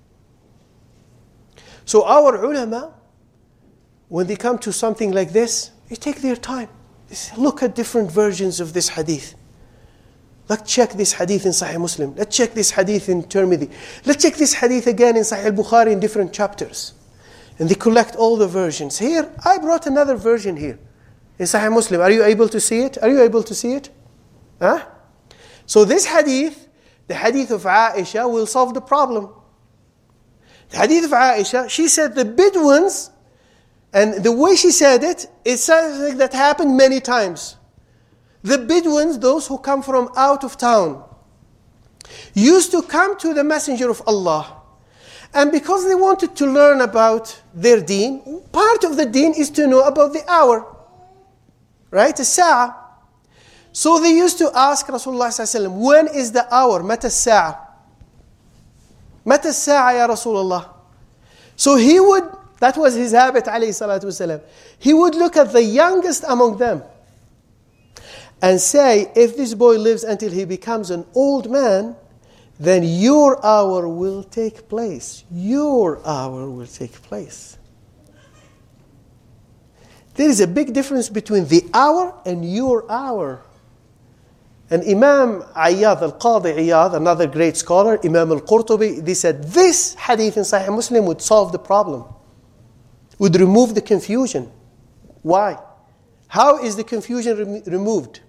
S2: So our ulama, when they come to something like this, they take their time. They say, look at different versions of this hadith. Let's check this hadith in Sahih Muslim. Let's check this hadith in Tirmidhi. Let's check this hadith again in Sahih Bukhari in different chapters. And they collect all the versions. Here, I brought another version here in Sahih Muslim. Are you able to see it? Are you able to see it? So this hadith, the hadith of Aisha, will solve the problem. The hadith of Aisha, she said the Bedouins, and the way she said it, it's something that happened many times. The Bedouins, those who come from out of town, used to come to the Messenger of Allah. And because they wanted to learn about their deen, part of the deen is to know about the hour. Right? As-sa'a. So they used to ask Rasulullah sallallahu alaihi wasallam, when is the hour? Mata as-sa'a? Mata as-sa'a ya Rasulullah? So he would, that was his habit alayhi salatu wasalam. He would look at the youngest among them and say, if this boy lives until he becomes an old man, then your hour will take place. Your hour will take place. There is a big difference between the hour and your hour. And Imam Iyad, Al-Qadi Iyad, another great scholar, Imam Al-Qurtubi, they said this hadith in Sahih Muslim would solve the problem, would remove the confusion. Why? How is the confusion removed?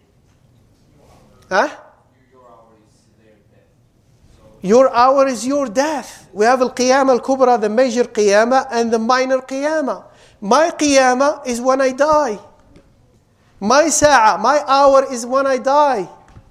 S2: Huh? Your hour is your death. We have Al-Qiyamah Al-Kubra, the major Qiyamah, and the minor Qiyamah. My Qiyamah is when I die. My sa'a, my hour is when I die.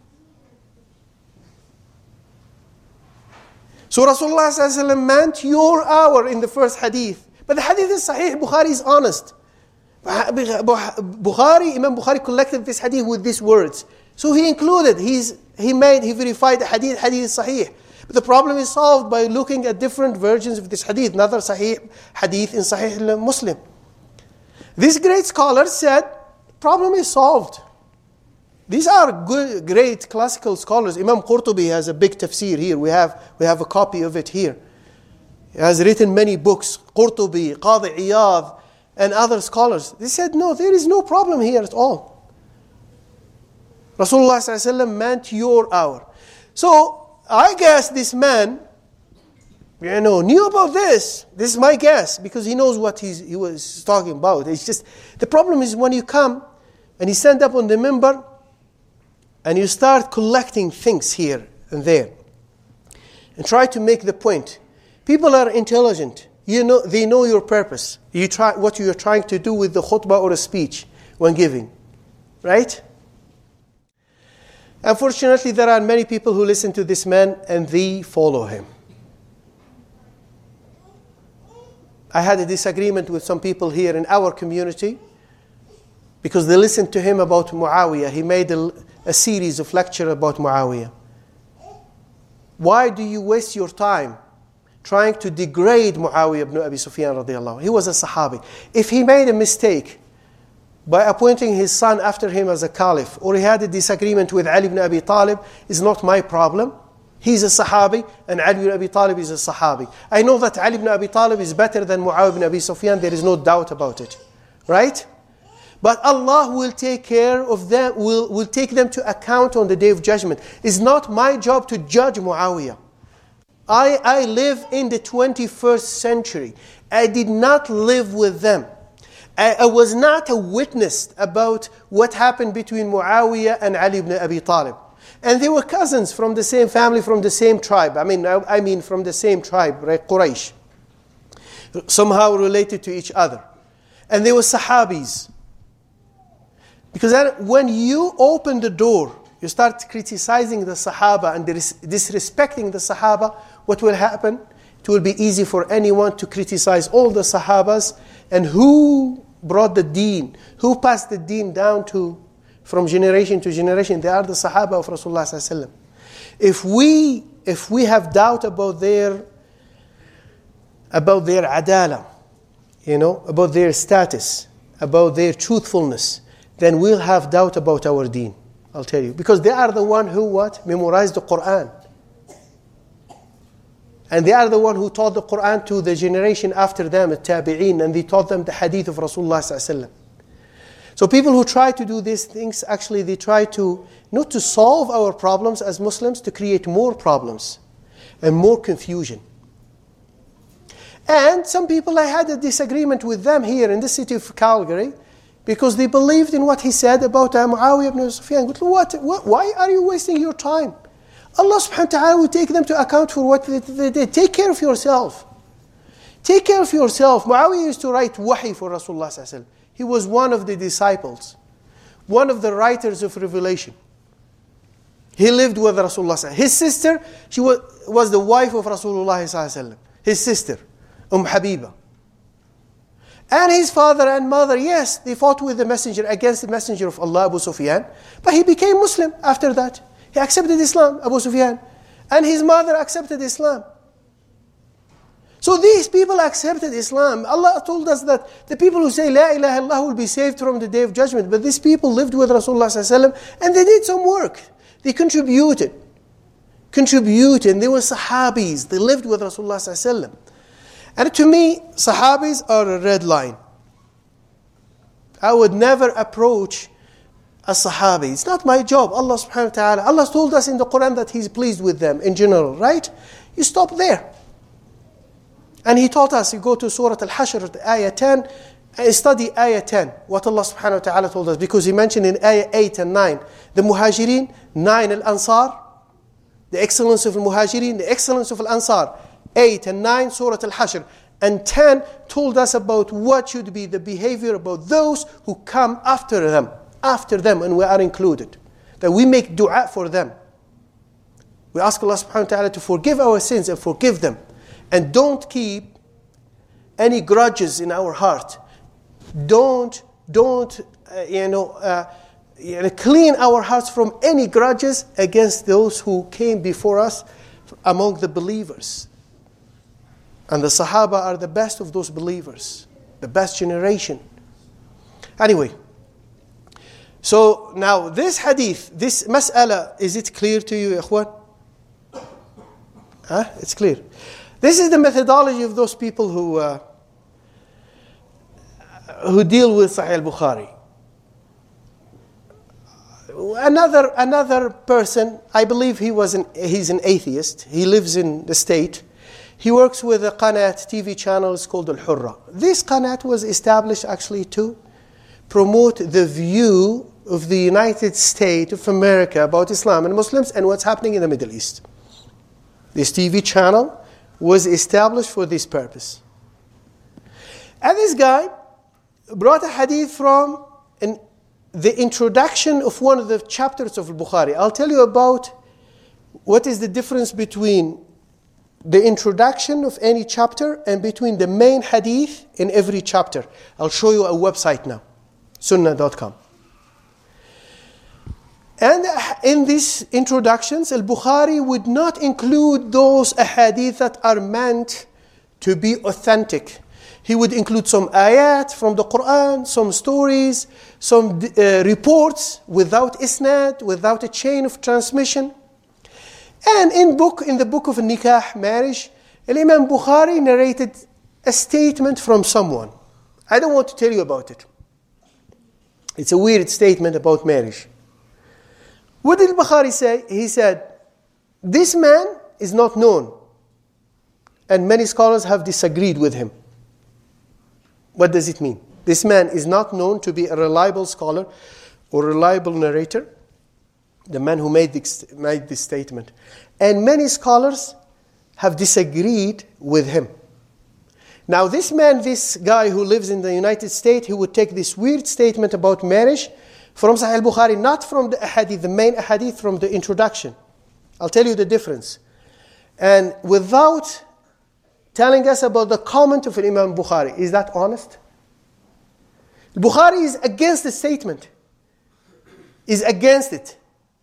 S2: So Rasulullah ﷺ meant your hour in the first hadith. But the hadith is sahih, Bukhari is honest. Bukhari, Imam Bukhari collected this hadith with these words. So he included, he verified the hadith is sahih. But the problem is solved by looking at different versions of this hadith. Another sahih hadith in Sahih Muslim. This great scholar said, problem is solved. These are good, great classical scholars. Imam Qurtubi has a big tafsir here. We have a copy of it here. He has written many books. Qurtubi, Qadi Iyad, and other scholars. They said, no, there is no problem here at all. Rasulullah ﷺ meant your hour. So, I guess this man, knew about this. This is my guess, because he knows what he was talking about. It's just, the problem is when you come, and you stand up on the minbar and you start collecting things here and there and try to make the point. People are intelligent. They know your purpose. What you are trying to do with the khutbah or a speech when giving. Right? Unfortunately, there are many people who listen to this man and they follow him. I had a disagreement with some people here in our community because they listened to him about Muawiyah. He made a series of lecture about Muawiyah. Why do you waste your time trying to degrade Muawiyah ibn Abi Sufyan radiallahu anhu? He was a Sahabi. If he made a mistake by appointing his son after him as a caliph, or he had a disagreement with Ali ibn Abi Talib, is not my problem. He's a Sahabi, and Ali ibn Abi Talib is a Sahabi. I know that Ali ibn Abi Talib is better than Muawiyah ibn Abi Sufyan. There is no doubt about it. Right? But Allah will take care of them, will take them to account on the Day of Judgment. It's not my job to judge Muawiyah. I live in the 21st century. I did not live with them. I was not a witness about what happened between Muawiyah and Ali ibn Abi Talib. And they were cousins from the same family, from the same tribe. I mean from the same tribe, right? Quraysh. Somehow related to each other. And they were Sahabis. Because when you open the door, you start criticizing the Sahaba and disrespecting the Sahaba, what will happen? It will be easy for anyone to criticize all the Sahabas. And who brought the deen? Who passed the deen down from generation to generation? They are the Sahaba of Rasulullah sallallahu alaihi wasallam. If we have doubt about their adala, about their status, about their truthfulness, then we'll have doubt about our deen. I'll tell you. Because they are the one who memorized the Quran. And they are the one who taught the Quran to the generation after them, the tabi'een, and they taught them the hadith of Rasulullah sallallahu alaihi wasallam. So people who try to do these things, actually they try to, not to solve our problems as Muslims, to create more problems and more confusion. And some people, I had a disagreement with them here in the city of Calgary, because they believed in what he said about Muawiyah ibn Sufyan. Why are you wasting your time? Allah subhanahu wa ta'ala will take them to account for what they did. Take care of yourself. Take care of yourself. Muawiyah used to write wahi for Rasulullah sallallahu alaihi wasallam. He was one of the disciples, one of the writers of revelation. He lived with Rasulullah. His sister, she was the wife of Rasulullah. His sister, Habiba. And his father and mother, yes, they fought with the messenger, against the messenger of Allah, Abu Sufyan. But he became Muslim after that. He accepted Islam, Abu Sufyan. And his mother accepted Islam. So these people accepted Islam. Allah told us that the people who say La ilaha illallah will be saved from the day of judgment. But these people lived with Rasulullah and they did some work. They contributed. And they were Sahabis. They lived with Rasulullah. And to me, Sahabis are a red line. I would never approach a Sahabi. It's not my job. Allah subhanahu wa ta'ala, Allah told us in the Quran that He's pleased with them in general, right? You stop there. And He taught us, you go to Surah Al-Hashr, Ayah 10, and study Ayah 10, what Allah subhanahu wa ta'ala told us. Because He mentioned in Ayah 8 and 9, the Muhajirin, 9 Al-Ansar, the excellence of Al-Muhajirin, the excellence of Al-Ansar. 8 and 9, Surah Al-Hashr. And 10 told us about what should be the behavior about those who come after them, and we are included. That we make dua for them. We ask Allah subhanahu wa ta'ala to forgive our sins and forgive them. And don't keep any grudges in our heart. Don't clean our hearts from any grudges against those who came before us among the believers. And the Sahaba are the best of those believers, the best generation. Anyway, so now this hadith, this mas'ala, is it clear to you, ikhwan? It's clear. This is the methodology of those people who deal with Sahih al-Bukhari. Another person, I believe he's an atheist. He lives in the state. He works with a Qanat TV channel, it's called Al-Hurra. This Qanat was established actually to promote the view of the United States of America about Islam and Muslims and what's happening in the Middle East. This TV channel was established for this purpose. And this guy brought a hadith from the introduction of one of the chapters of Al-Bukhari. I'll tell you about what is the difference between the introduction of any chapter and between the main hadith in every chapter. I'll show you a website now, sunnah.com. And in these introductions, Al-Bukhari would not include those ahadith that are meant to be authentic. He would include some ayat from the Quran, some stories, some reports without isnad, without a chain of transmission. And in the book of Nikah, marriage, Imam Bukhari narrated a statement from someone. I don't want to tell you about it. It's a weird statement about marriage. What did Bukhari say? He said, this man is not known. And many scholars have disagreed with him. What does it mean? This man is not known to be a reliable scholar or reliable narrator. The man who made this statement. And many scholars have disagreed with him. Now this man, this guy who lives in the United States, he would take this weird statement about marriage from Sahih al-Bukhari, not from the ahadith, the main ahadith, from the introduction. I'll tell you the difference. And without telling us about the comment of Imam Bukhari, is that honest? Bukhari is against the statement. Is against it.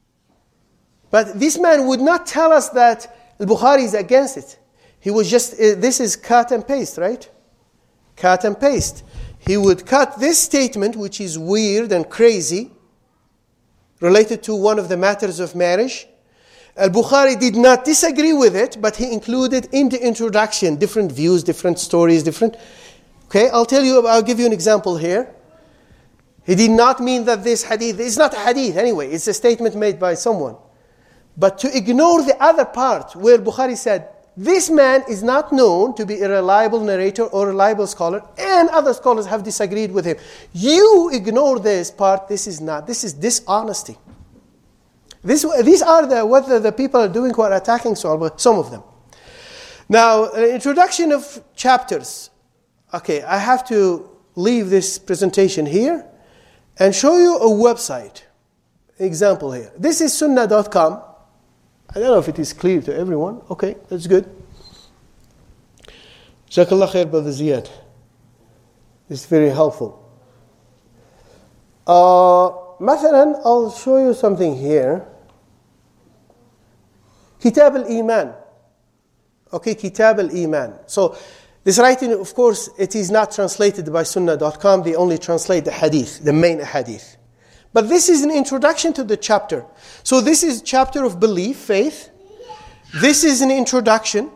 S2: But this man would not tell us that Al-Bukhari is against it. He was just, this is cut and paste, right? Cut and paste. He would cut this statement, which is weird and crazy, related to one of the matters of marriage. Al-Bukhari did not disagree with it, but he included in the introduction different views, different stories, different... Okay, I'll give you an example here. He did not mean that this hadith, it's not a hadith anyway, it's a statement made by someone. But to ignore the other part where Bukhari said, this man is not known to be a reliable narrator or reliable scholar, and other scholars have disagreed with him. You ignore this part, this is dishonesty. These are what the people are doing who are attacking some of them. Now, introduction of chapters. Okay, I have to leave this presentation here and show you a website. Example here. This is sunnah.com. I don't know if it is clear to everyone. Okay, that's good. Jazakallah khair, Brother Ziyad. It's very helpful. مثلا, I'll show you something here. Kitab al-Iman. Okay, Kitab al-Iman. So, this writing, of course, it is not translated by Sunnah.com. They only translate the hadith, the main hadith. But this is an introduction to the chapter. So this is chapter of belief, faith. This is an introduction.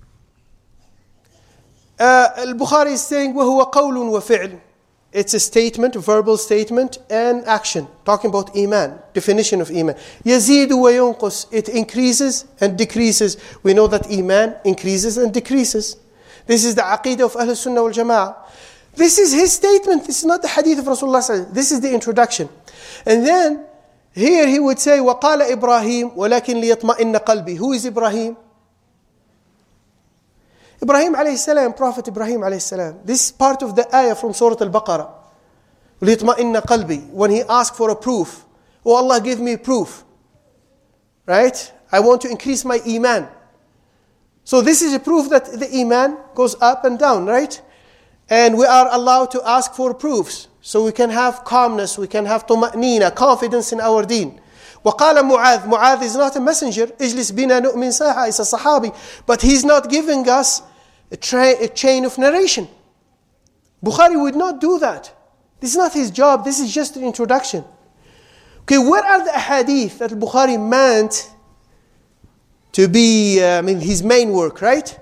S2: Al-Bukhari is saying, وَهُوَ قَوْلٌ وَفِعْلٌ. It's a statement, a verbal statement, and action. Talking about Iman, definition of Iman. يَزِيدُ وَيُنْقُص. It increases and decreases. We know that Iman increases and decreases. This is the Aqidah of Ahl Sunnah wal Jama'ah. This is his statement. This is not the hadith of Rasulullah. This is the introduction. And then, here he would say, وَقَالَ إِبْرَاهِيمُ وَلَكِنْ لِيَطْمَئِنَّ قَلْبِي. Who is Ibrahim? Ibrahim alayhi salam, Prophet Ibrahim alayhi salam. This is part of the ayah from Surah Al-Baqarah. لِيَطْمَئِنَّ قَلْبِي. When he asked for a proof. Oh Allah, give me proof. Right? I want to increase my Iman. So this is a proof that the Iman goes up and down, right? And we are allowed to ask for proofs. So we can have calmness, we can have طمأنينة, confidence in our deen. وقال معاذ. Mu'adh is not a messenger. اجلس بنا نؤمن ساعة. He's a Sahabi. But he's not giving us a chain of narration. Bukhari would not do that. This is not his job. This is just an introduction. Okay, what are the hadith that Bukhari meant to be his main work, right?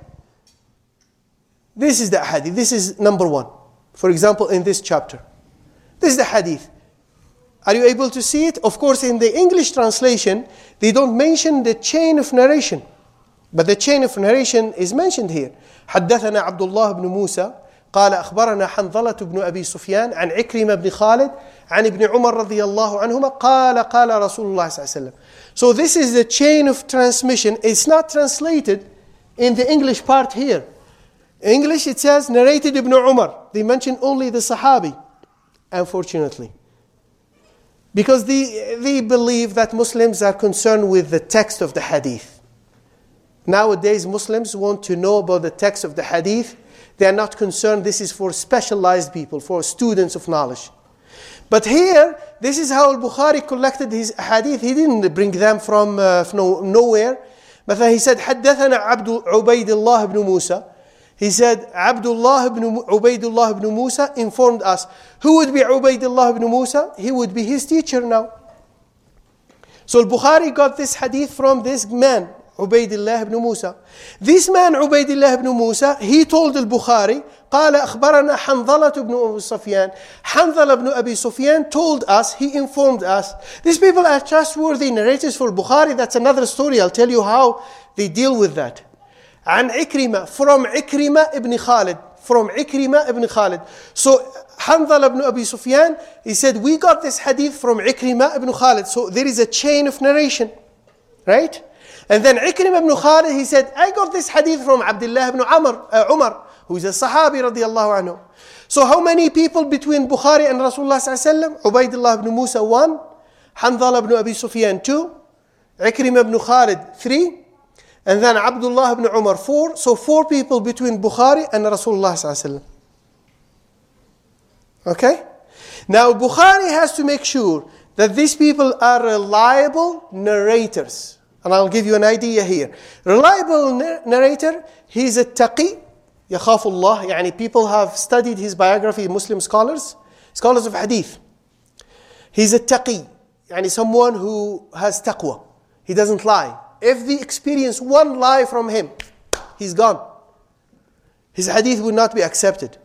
S2: This is the hadith. This is number one. For example, in this chapter. This is the hadith. Are you able to see it? Of course, in the English translation, they don't mention the chain of narration. But the chain of narration is mentioned here. حدثنا عبد الله بن موسى قال أخبرنا حنظلة بن أبي سفيان عن عكرمة بن خالد عن ابن عمر رضي الله عنهما قال رسول الله صلى الله عليه وسلم. So this is the chain of transmission. It's not translated in the English part here. In English it says narrated Ibn Umar. They mention only the Sahabi, unfortunately. Because they believe that Muslims are concerned with the text of the hadith. Nowadays Muslims want to know about the text of the hadith. They are not concerned. This is for specialized people, for students of knowledge. But here, this is how Al-Bukhari collected his hadith. He didn't bring them from nowhere. But he said, حدثنا عبيد الله بن موسى. He said, Ubaydullah ibn Musa informed us. Who would be Ubaydullah ibn Musa? He would be his teacher now. So Al-Bukhari got this hadith from this man, Ubaydullah ibn Musa. This man, Ubaydullah ibn Musa, he told Al-Bukhari, قال أخبرنا حنظلة بن أبي سفيان. Hanzala ibn Abi Sufyan told us, he informed us. These people are trustworthy narrators for Bukhari. That's another story. I'll tell you how they deal with that. عن عكرمة, from عكرمة ibn Khalid. From عكرمة ibn Khalid. So Hanzala ibn Abi Sufyan, he said, we got this hadith from عكرمة ibn Khalid. So there is a chain of narration. Right? And then Ikrimah ibn Khalid, he said, I got this hadith from Abdullah ibn Umar, who is a Sahabi radiyallahu anhu. So how many people between Bukhari and Rasulullah sallallahu alaihi wasallam? Ubaydullah ibn Musa 1, Hanzala ibn Abi Sufyan 2, Ikrimah ibn Khalid 3, and then Abdullah ibn Umar 4. So 4 people between Bukhari and Rasulullah sallallahu alaihi wasallam. Okay? Now Bukhari has to make sure that these people are reliable narrators. And I'll give you an idea here. Reliable narrator, he's a taqi, yakhafullah. Yani people have studied his biography, Muslim scholars of hadith. He's a taqi, yani someone who has taqwa. He doesn't lie. If they experience one lie from him, he's gone. His hadith will not be accepted.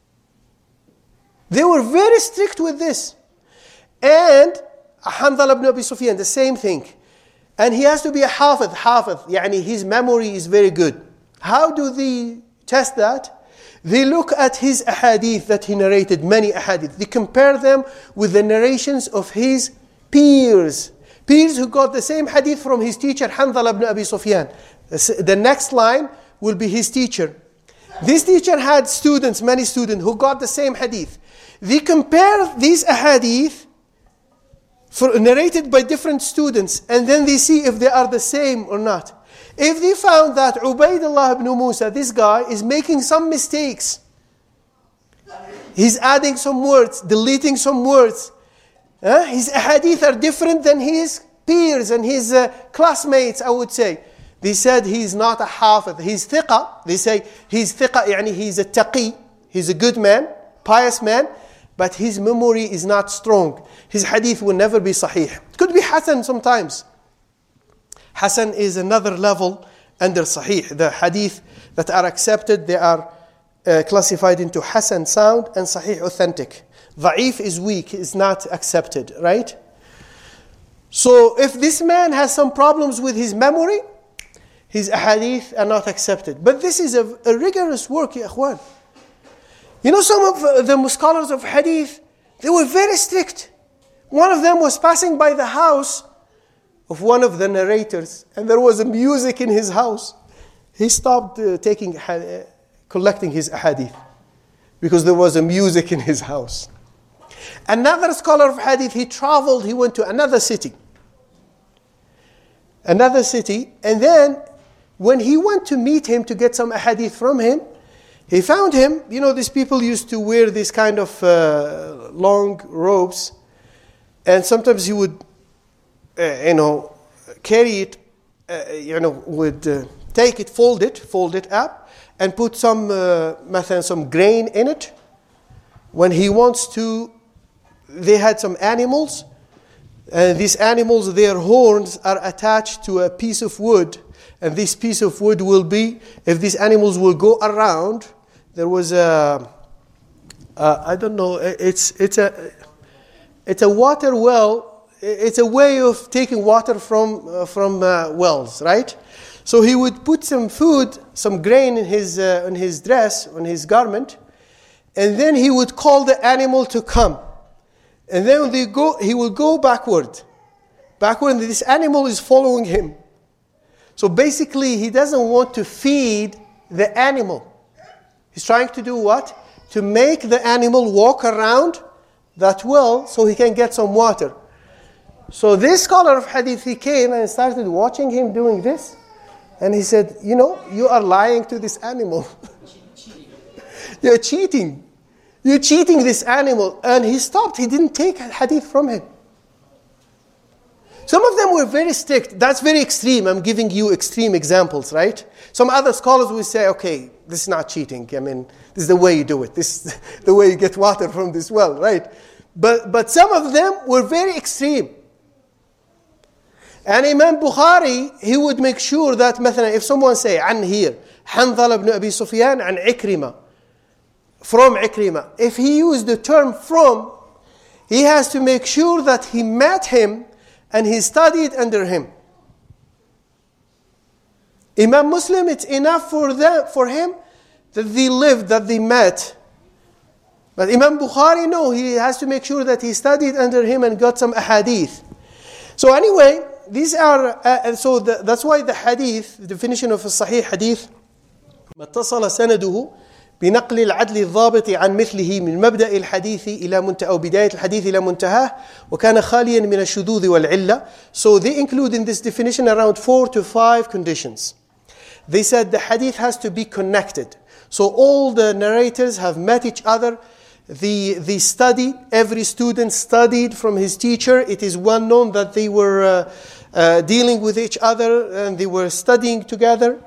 S2: They were very strict with this. And Hanzala ibn Abi Sufyan, the same thing. And he has to be a hafiz, yani his memory is very good. How do they test that? They look at his ahadith that he narrated, many ahadith. They compare them with the narrations of his peers. Peers who got the same hadith from his teacher, Hanzala ibn Abi Sufyan. The next line will be his teacher. This teacher had students, many students, who got the same hadith. They compare these ahadith narrated by different students, and then they see if they are the same or not. If they found that Ubaydullah ibn Musa, this guy, is making some mistakes, he's adding some words, deleting some words, his ahadith are different than his peers and his classmates, I would say. They said he's not a hafidh, he's thiqa. They say he's thiqa, يعني he's a taqi, he's a good man, pious man, but his memory is not strong. His hadith will never be sahih. It could be hasan sometimes. Hasan is another level under sahih. The hadith that are accepted, they are classified into hasan, sound, and sahih, authentic. Da'if is weak, is not accepted, right? So if this man has some problems with his memory, his ahadith are not accepted. But this is a rigorous work, ya akhwan. You know, some of the scholars of hadith, they were very strict. One of them was passing by the house of one of the narrators, and there was a music in his house. He stopped collecting his ahadith because there was a music in his house. Another scholar of hadith, he traveled, he went to another city, and then when he went to meet him to get some ahadith from him, he found him, you know, these people used to wear this kind of long robes, and sometimes he would, carry it, would take it, fold it up, and put some grain in it. When he wants to, they had some animals, and these animals, their horns are attached to a piece of wood, and this piece of wood will be, if these animals will go around, there was a it's a water well. It's a way of taking water from wells, right? So he would put some food, some grain in his dress, on his garment, and then he would call the animal to come, and then he will go backward, and this animal is following him. So basically, he doesn't want to feed the animal. He's trying to do what? To make the animal walk around that well so he can get some water. So this scholar of hadith, he came and started watching him doing this. And he said, you are lying to this animal. You're cheating. You're cheating this animal. And he stopped. He didn't take hadith from him. Some of them were very strict. That's very extreme. I'm giving you extreme examples, right? Some other scholars will say, okay, this is not cheating. I mean, this is the way you do it. This is the way you get water from this well, right? But some of them were very extreme. And Imam Bukhari, he would make sure that, مثلا, if someone say, an here, Hanzala ibn Abi Sufyan, an Ikrimah, from Ikrimah. If he used the term from, he has to make sure that he met him and he studied under him. Imam Muslim, it's enough for him that they lived, that they met. But Imam Bukhari, no, he has to make sure that he studied under him and got some ahadith. So anyway, these are, that's why the hadith, the definition of a sahih hadith, ما اتصل سنده بنقل العدل الضابط عن مثله من مبدأ الحديث إلى أو بداية الحديث إلى منتهاه وكان خاليا من الشذوذ والعلة. So they include in this definition around 4 to 5 conditions. They said the hadith has to be connected. So all the narrators have met each other. They studied, every student studied from his teacher. It is well known that they were dealing with each other and they were studying together.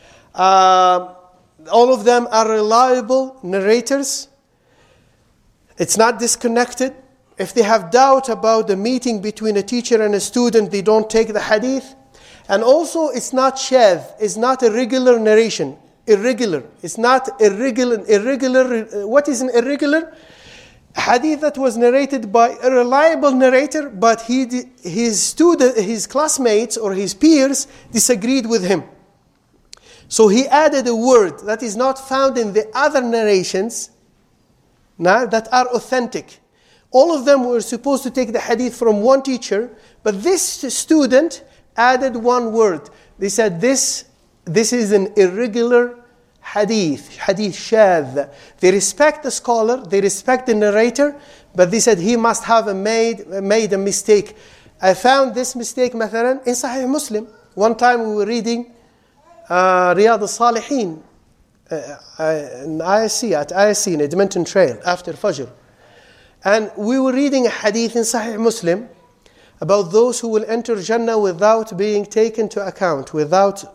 S2: All of them are reliable narrators. It's not disconnected. If they have doubt about the meeting between a teacher and a student, they don't take the hadith. And also, it's not shadh. It's not a regular narration. Irregular. It's not irregular. What is an irregular? A hadith that was narrated by a reliable narrator, but his classmates or his peers disagreed with him. So he added a word that is not found in the other narrations that are authentic. All of them were supposed to take the hadith from one teacher, but this student added one word. They said this is an irregular hadith shadh. They respect the scholar, they respect the narrator, but they said he must have made a mistake. I found this mistake مثلا in Sahih Muslim. One time we were reading Riyadh al-Salihin in ISC in Edmonton Trail after Fajr. And we were reading a hadith in Sahih Muslim about those who will enter Jannah without being taken to account, without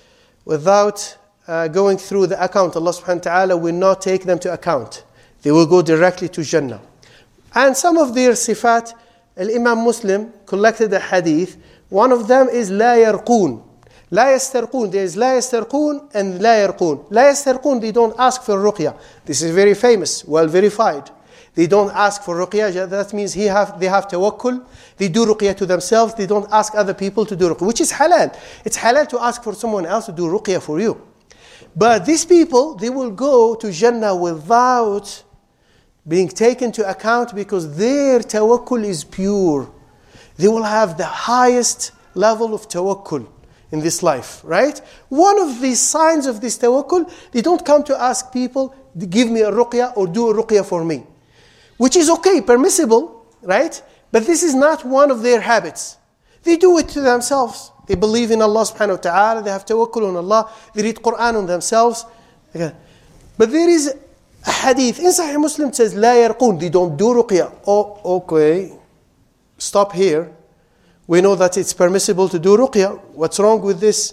S2: going through the account. Allah subhanahu wa ta'ala will not take them to account. They will go directly to Jannah. And some of their sifat, Imam Muslim collected a hadith. One of them is لا يرقون. لا يسترقون. There is لا يسترقون and لا يرقون. لا يسترقون, they don't ask for ruqya. This is very famous, well verified. They don't ask for ruqya. That means they have tawakkul. They do ruqya to themselves. They don't ask other people to do ruqya, which is halal. It's halal to ask for someone else to do ruqya for you. But these people, they will go to Jannah without being taken to account because their tawakkul is pure. They will have the highest level of tawakkul in this life, right? One of the signs of this tawakkul, they don't come to ask people, give me a ruqya or do a ruqya for me. Which is okay, permissible, right? But this is not one of their habits. They do it to themselves. They believe in Allah subhanahu wa ta'ala, they have tawakkul on Allah, they read Quran on themselves. Okay. But there is a hadith in Sahih Muslim says, لا يرقون, they don't do ruqya. Oh, okay, stop here. We know that it's permissible to do ruqya. What's wrong with this?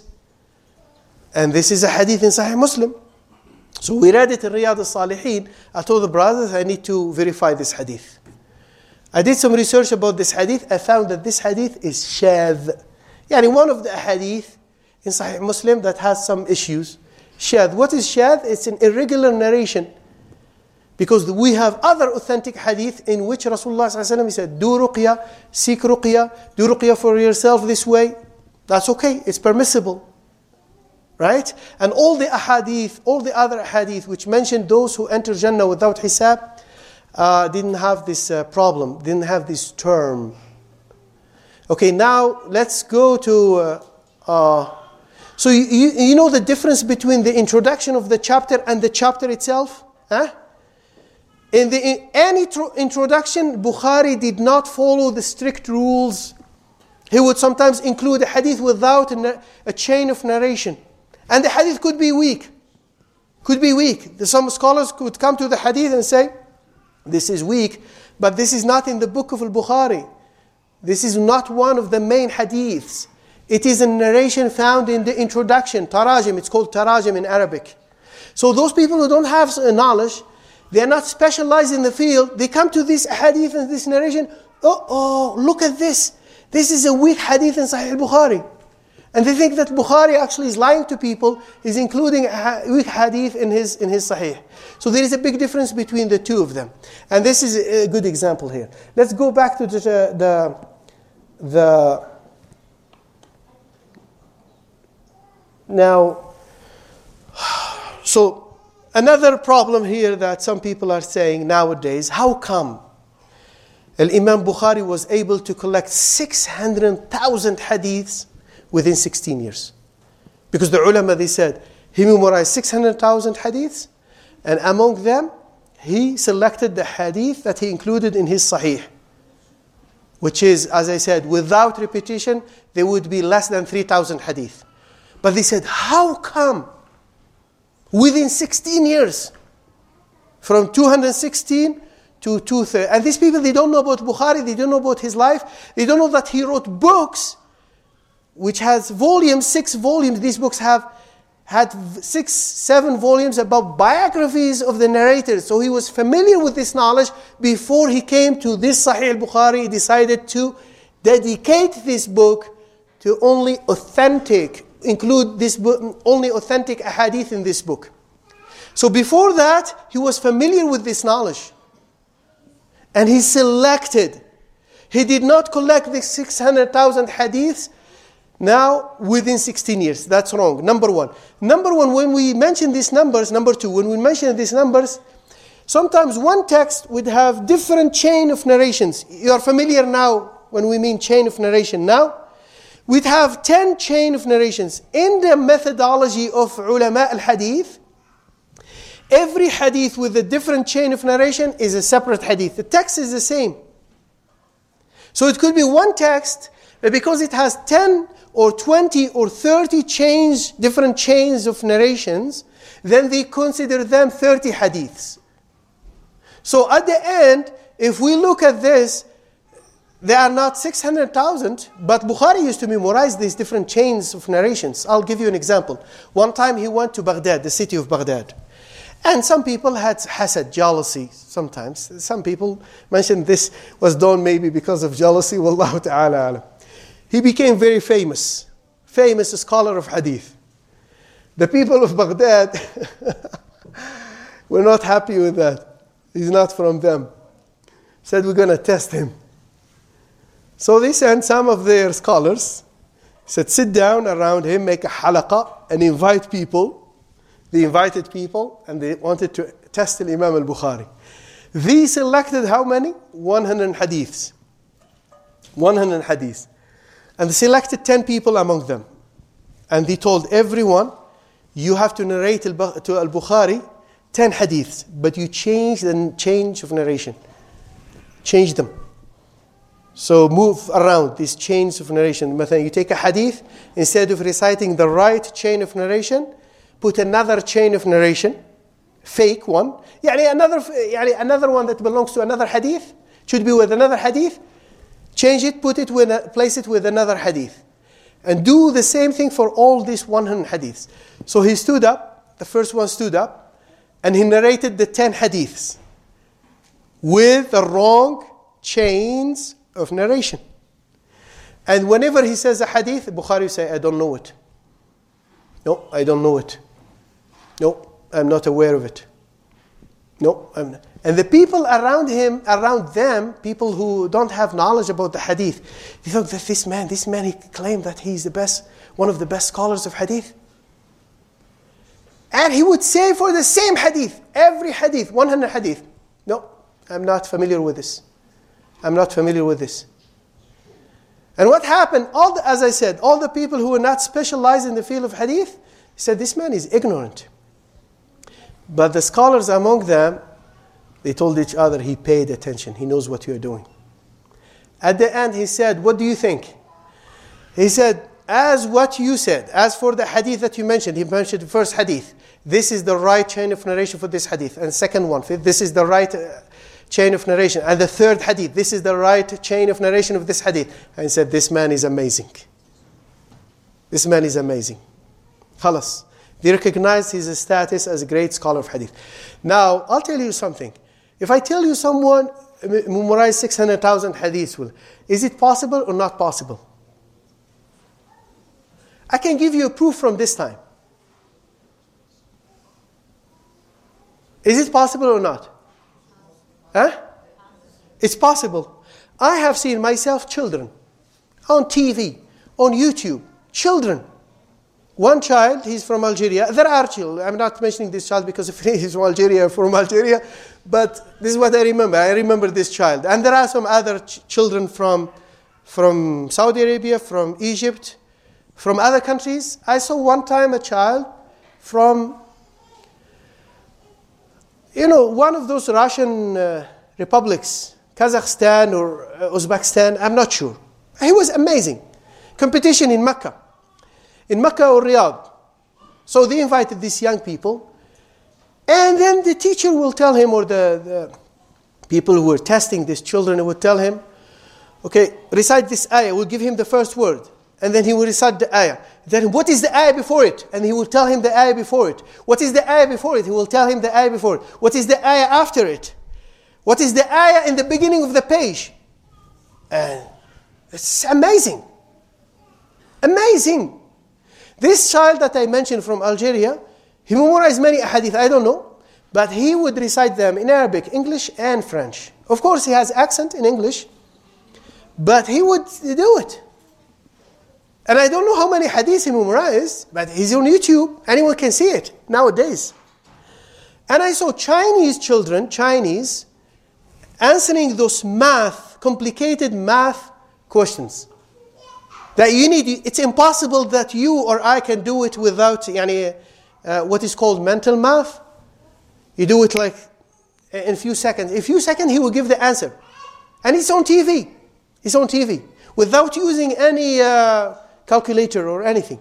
S2: And this is a hadith in Sahih Muslim. So we read it in Riyadh al-Salihin. I told the brothers, I need to verify this hadith. I did some research about this hadith. I found that this hadith is shadh. Yani one of the hadith in Sahih Muslim that has some issues. Shadh. What is shadh? It's an irregular narration. Because we have other authentic hadith in which Rasulullah ﷺ said, do ruqya, seek ruqya, do ruqya for yourself this way. That's okay, it's permissible. Right? And all the ahadith, all the other ahadith which mentioned those who enter Jannah without hisab, didn't have this problem, didn't have this term. Okay, now let's go to... so you know the difference between the introduction of the chapter and the chapter itself? In any introduction, Bukhari did not follow the strict rules. He would sometimes include a hadith without a chain of narration. And the hadith could be weak. Could be weak. Some scholars could come to the hadith and say, this is weak, but this is not in the book of al-Bukhari. This is not one of the main hadiths. It is a narration found in the introduction, tarajim. It's called tarajim in Arabic. So those people who don't have knowledge, they are not specialized in the field, they come to this hadith and this narration, oh, look at this. This is a weak hadith in Sahih al-Bukhari. And they think that Bukhari actually is lying to people, is including a weak hadith in his Sahih. So there is a big difference between the two of them. And this is a good example here. Let's go back to the now, so another problem here that some people are saying nowadays, how come Imam Bukhari was able to collect 600,000 hadiths within 16 years? Because the ulama, they said, he memorized 600,000 hadiths, and among them, he selected the hadith that he included in his Sahih, which is, as I said, without repetition, there would be less than 3,000 hadith. But they said, how come within 16 years, from 216 to 230, and these people, they don't know about Bukhari, they don't know about his life, they don't know that he wrote books which has volumes, 6 volumes. These books have had 6, 7 volumes about biographies of the narrators. So he was familiar with this knowledge before he came to this Sahih al-Bukhari. He decided to dedicate this book to only authentic, include this book, only authentic ahadith in this book. So before that, he was familiar with this knowledge. And he selected. He did not collect the 600,000 hadiths now within 16 years. That's wrong. Number one, when we mention these numbers, number two, when we mention these numbers, sometimes one text would have different chain of narrations. You are familiar now when we mean chain of narration. Now, we'd have 10 chain of narrations. In the methodology of ulama al-hadith, every hadith with a different chain of narration is a separate hadith. The text is the same. So it could be one text, but because it has 10 or 20 or 30 different chains of narrations, then they consider them 30 hadiths. So at the end, if we look at this, they are not 600,000, but Bukhari used to memorize these different chains of narrations. I'll give you an example. One time he went to Baghdad, the city of Baghdad. And some people had hasad, jealousy sometimes. Some people mentioned this was done maybe because of jealousy. Wallahu ta'ala alam. He became very famous scholar of hadith. The people of Baghdad were not happy with that. He's not from them. Said, we're going to test him. So they sent some of their scholars, said, sit down around him, make a halaqa, and invite people. They invited people, and they wanted to test Imam al-Bukhari. They selected how many? 100 hadiths. 100 hadiths. And they selected 10 people among them. And they told everyone, you have to narrate to al-Bukhari 10 hadiths, but you change the change of narration. Change them. So move around these chains of narration. You take a hadith, instead of reciting the right chain of narration, put another chain of narration, fake one. Another one that belongs to another hadith, should be with another hadith. Change it, place it with another hadith. And do the same thing for all these 100 hadiths. So he stood up, the first one stood up, and he narrated the 10 hadiths with the wrong chains of narration. And whenever he says a hadith, Bukhari say, I don't know it. No, I don't know it. No, I'm not aware of it. No, I'm not. And the people around them, people who don't have knowledge about the hadith, they thought that this man, he claimed that he's the best, one of the best scholars of hadith. And he would say for the same hadith, every hadith, 100 hadith, no, I'm not familiar with this. I'm not familiar with this. And what happened? As I said, all the people who were not specialized in the field of hadith said, this man is ignorant. But the scholars among them, they told each other, he paid attention. He knows what you're doing. At the end, he said, what do you think? He said, as what you said, as for the hadith that you mentioned, he mentioned the first hadith. This is the right chain of narration for this hadith. And second one, this is the right chain of narration. And the third hadith, this is the right chain of narration of this hadith. And he said, this man is amazing. This man is amazing. Khalas. They recognized his status as a great scholar of hadith. Now, I'll tell you something. If I tell you someone memorized 600,000 hadiths, is it possible or not possible? I can give you a proof from this time. Is it possible or not? Huh? It's possible. I have seen myself children on TV, on YouTube, children. One child, he's from Algeria. There are children. I'm not mentioning this child because he's from Algeria, but this is what I remember. I remember this child. And there are some other children from Saudi Arabia, from Egypt, from other countries. I saw one time a child from, one of those Russian republics, Kazakhstan or Uzbekistan, I'm not sure. He was amazing. Competition in Mecca or Riyadh. So they invited these young people, and then the teacher will tell him, or the people who were testing these children would tell him, okay, recite this ayah. We'll give him the first word, and then he will recite the ayah. Then what is the ayah before it? And he will tell him the ayah before it. What is the ayah before it? He will tell him the ayah before it. What is the ayah after it? What is the ayah in the beginning of the page? And it's amazing. Amazing. This child that I mentioned from Algeria, he memorized many hadith, I don't know, but he would recite them in Arabic, English, and French. Of course, he has accent in English, but he would do it. And I don't know how many hadiths he memorized, but he's on YouTube. Anyone can see it nowadays. And I saw Chinese children, answering those complicated math questions. That it's impossible that you or I can do it without what is called mental math. You do it like in a few seconds. In a few seconds, he will give the answer. And it's on TV. It's on TV. Without using any calculator or anything.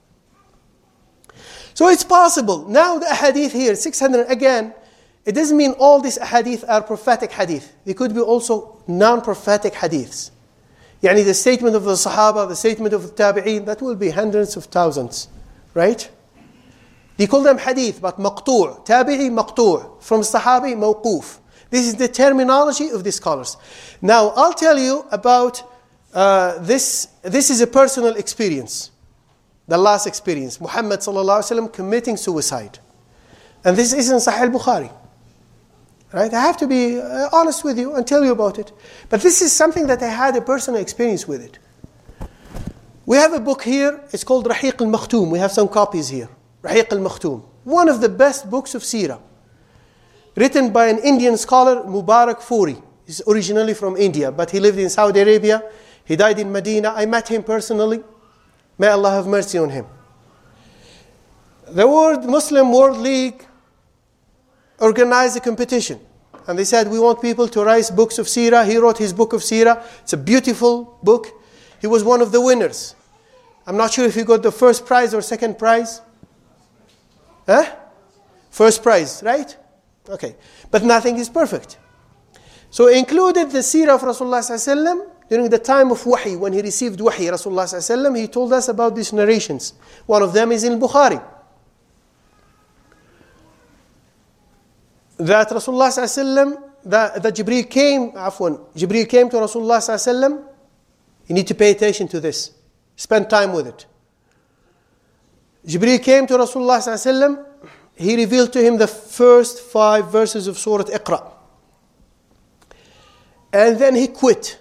S2: So it's possible. Now the hadith here, 600, again, it doesn't mean all these hadith are prophetic hadith. They could be also non-prophetic hadiths. Yani the statement of the Sahaba, the statement of the Tabi'een, that will be hundreds of thousands. Right? They call them hadith, but maqtu', tabi'i maqtu', from sahabi mawquf. This is the terminology of the scholars. Now, I'll tell you about this. This is a personal experience. The last experience. Muhammad sallallahu alaihi wasallam committing suicide. And this is in Sahih al-Bukhari. Right? I have to be honest with you and tell you about it. But this is something that I had a personal experience with it. We have a book here. It's called Rahiq al-Makhtoum. We have some copies here. Rahiq al-Makhtoum. One of the best books of Seerah. Written by an Indian scholar, Mubarak Furi. He's originally from India, but he lived in Saudi Arabia. He died in Medina. I met him personally. May Allah have mercy on him. The Muslim World League organized a competition. And they said, we want people to write books of Seerah. He wrote his book of Seerah. It's a beautiful book. He was one of the winners. I'm not sure if he got the first prize or second prize. First prize, right? Okay. But nothing is perfect. So included the Seerah of Rasulullah sallallahu alaihi wasallam during the time of Wahy, when he received Wahy, Rasulullah sallallahu alaihi wasallam, he told us about these narrations. One of them is in Bukhari. That Rasulullah sallallahu alaihi wasallam, that Jibreel came to Rasulullah sallallahu alaihi wasallam. You need to pay attention to this. Spend time with it. Jibreel came to Rasulullah sallallahu alaihi wasallam. He revealed to him the first 5 verses of Surah Iqra. And then he quit.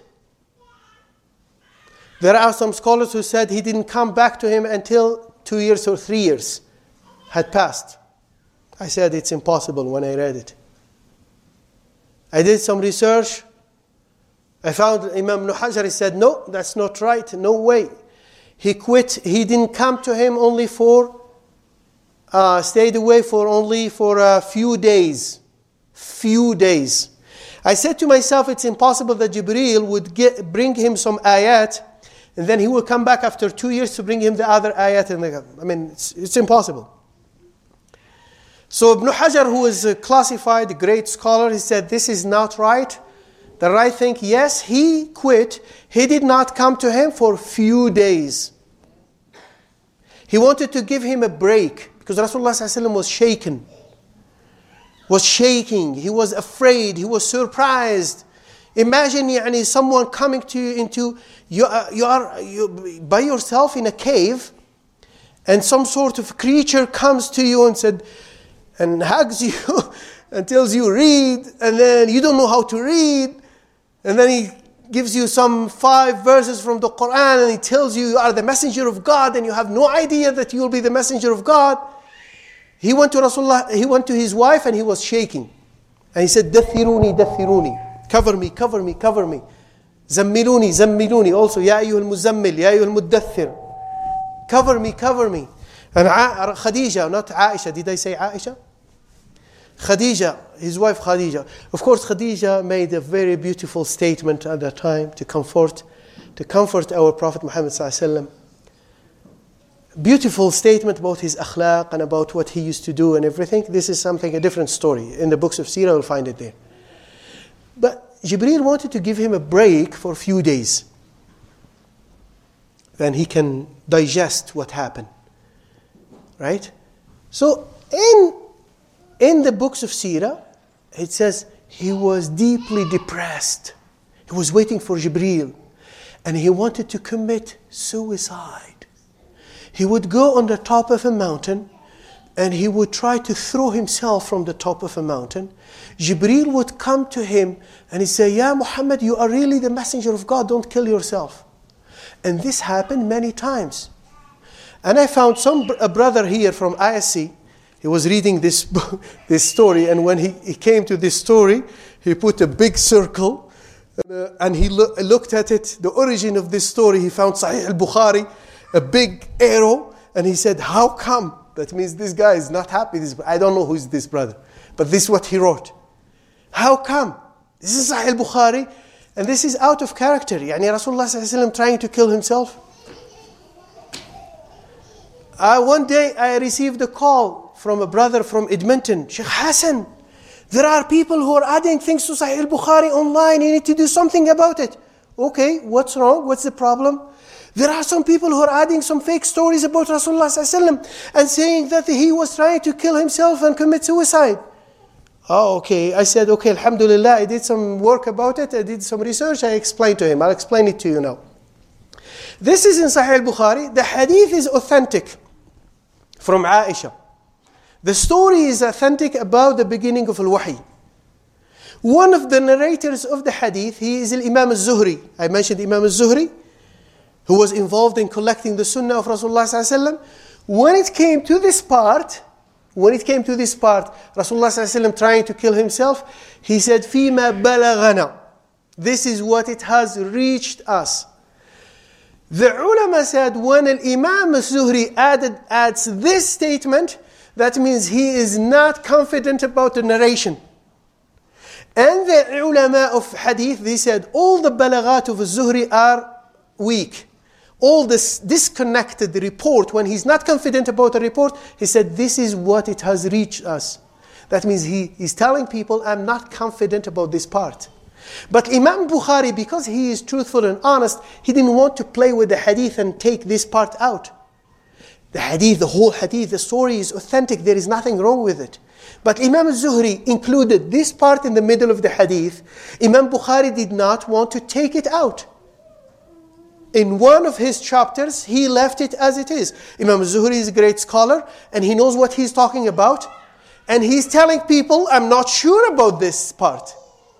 S2: There are some scholars who said he didn't come back to him until 2 years or 3 years had passed. I said it's impossible when I read it. I did some research. I found Imam Ibn Hajar, he said, no, that's not right, no way. He quit, he didn't come to him only for, stayed away for only for a few days. Few days. I said to myself, it's impossible that Jibreel would bring him some ayat, and then he will come back after 2 years to bring him the other ayat. It's impossible. So Ibn Hajar, who is a classified great scholar, he said, this is not right. The right thing, yes, he quit. He did not come to him for few days. He wanted to give him a break because Rasulullah ﷺ was shaken. Was shaking. He was afraid. He was surprised. Imagine someone coming to you you are by yourself in a cave, and some sort of creature comes to you and hugs you and tells you read, and then you don't know how to read, and then he gives you some 5 verses from the Quran, and he tells you are the messenger of God, and you have no idea that you will be the messenger of God. He went to Rasulullah, he went to his wife, and he was shaking. And he said, Dathiruni, dathiruni. Cover me, cover me, cover me. Zammiluni, zammiluni. Also, Ya ayyuhal muzammil, Ya ayyuhal muddathir. Cover me, cover me. And Khadija, not Aisha. Did I say Aisha? Khadija, his wife Khadija. Of course, Khadija made a very beautiful statement at that time to comfort our Prophet Muhammad sallallahu alaihi wasallam. Beautiful statement about his akhlaq and about what he used to do and everything. This is a different story. In the books of Seerah, you'll find it there. But Jibreel wanted to give him a break for a few days. Then he can digest what happened. Right? So, in the books of Seerah, it says he was deeply depressed. He was waiting for Jibreel. And he wanted to commit suicide. He would go on the top of a mountain and he would try to throw himself from the top of a mountain. Jibreel would come to him and he'd say, Ya Muhammad, you are really the messenger of God, don't kill yourself. And this happened many times. And I found a brother here from ISC. He was reading this story, and when he came to this story, he put a big circle and he looked at it, the origin of this story. He found Sahih al-Bukhari, a big arrow, and he said, how come? That means this guy is not happy. I don't know who is this brother. But this is what he wrote. How come? This is Sahih al-Bukhari, and this is out of character. Yani Rasulullah sallallahu alaihi wasallam trying to kill himself. One day I received a call from a brother from Edmonton. Sheikh Hassan, there are people who are adding things to Sahih al-Bukhari online. You need to do something about it. Okay, what's wrong? What's the problem? There are some people who are adding some fake stories about Rasulullah sallallahu alaihi wasallam and saying that he was trying to kill himself and commit suicide. Oh, okay. I said, okay, alhamdulillah, I did some work about it. I did some research. I explained to him. I'll explain it to you now. This is in Sahih al-Bukhari. The hadith is authentic from Aisha. The story is authentic about the beginning of al-Wahy. One of the narrators of the hadith, he is Imam al-Zuhri. I mentioned Imam al-Zuhri, who was involved in collecting the sunnah of Rasulullah sallallahu alaihi wasallam. When it came to this part, Rasulullah sallallahu alaihi wasallam trying to kill himself, he said, فِيمَا بَلَغَنَا. This is what it has reached us. The ulama said when Imam al-Zuhri adds this statement, that means he is not confident about the narration. And the ulama of hadith, they said all the balaghat of al-Zuhri are weak. All this disconnected report, when he's not confident about a report, he said this is what it has reached us. That means he is telling people, I'm not confident about this part. But Imam Bukhari, because he is truthful and honest, he didn't want to play with the hadith and take this part out. The hadith, the whole hadith, the story is authentic. There is nothing wrong with it. But Imam al-Zuhri included this part in the middle of the hadith. Imam Bukhari did not want to take it out. In one of his chapters, he left it as it is. Imam al-Zuhri is a great scholar, and he knows what he's talking about. And he's telling people, I'm not sure about this part.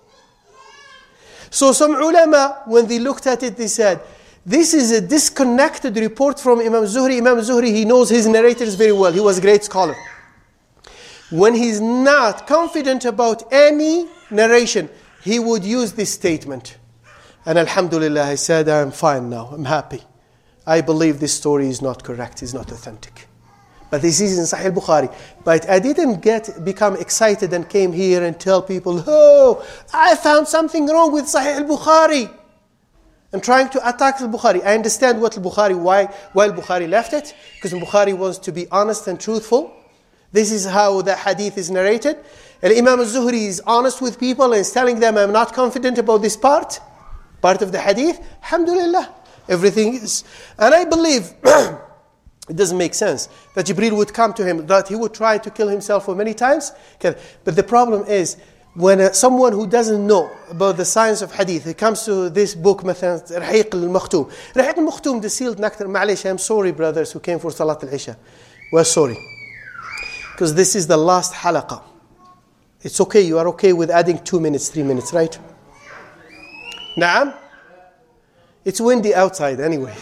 S2: So some ulama, when they looked at it, they said, this is a disconnected report from Imam Zuhri. Imam Zuhri, he knows his narrators very well. He was a great scholar. When he's not confident about any narration, he would use this statement. And alhamdulillah, I said, I'm fine now. I'm happy. I believe this story is not correct. It's not authentic. But this is in Sahih Bukhari. But I didn't become excited and came here and tell people, oh, I found something wrong with Sahih Bukhari. And trying to attack al-Bukhari. I understand what al-Bukhari, why al-Bukhari left it. Because al-Bukhari wants to be honest and truthful. This is how the hadith is narrated. And Imam al-Zuhri is honest with people and is telling them, I'm not confident about this part of the hadith. Alhamdulillah, everything is. And I believe, it doesn't make sense, that Jibreel would come to him, that he would try to kill himself for many times. But the problem is, when someone who doesn't know about the science of hadith, he comes to this book, مثلا رحيق المختوم. رحيق المختوم, the sealed nectar. معلش, I'm sorry brothers who came for Salat al-Isha. We're sorry. Because this is the last halaqah. It's okay, you are okay with adding 2 minutes, 3 minutes, right? Naam? It's windy outside anyway.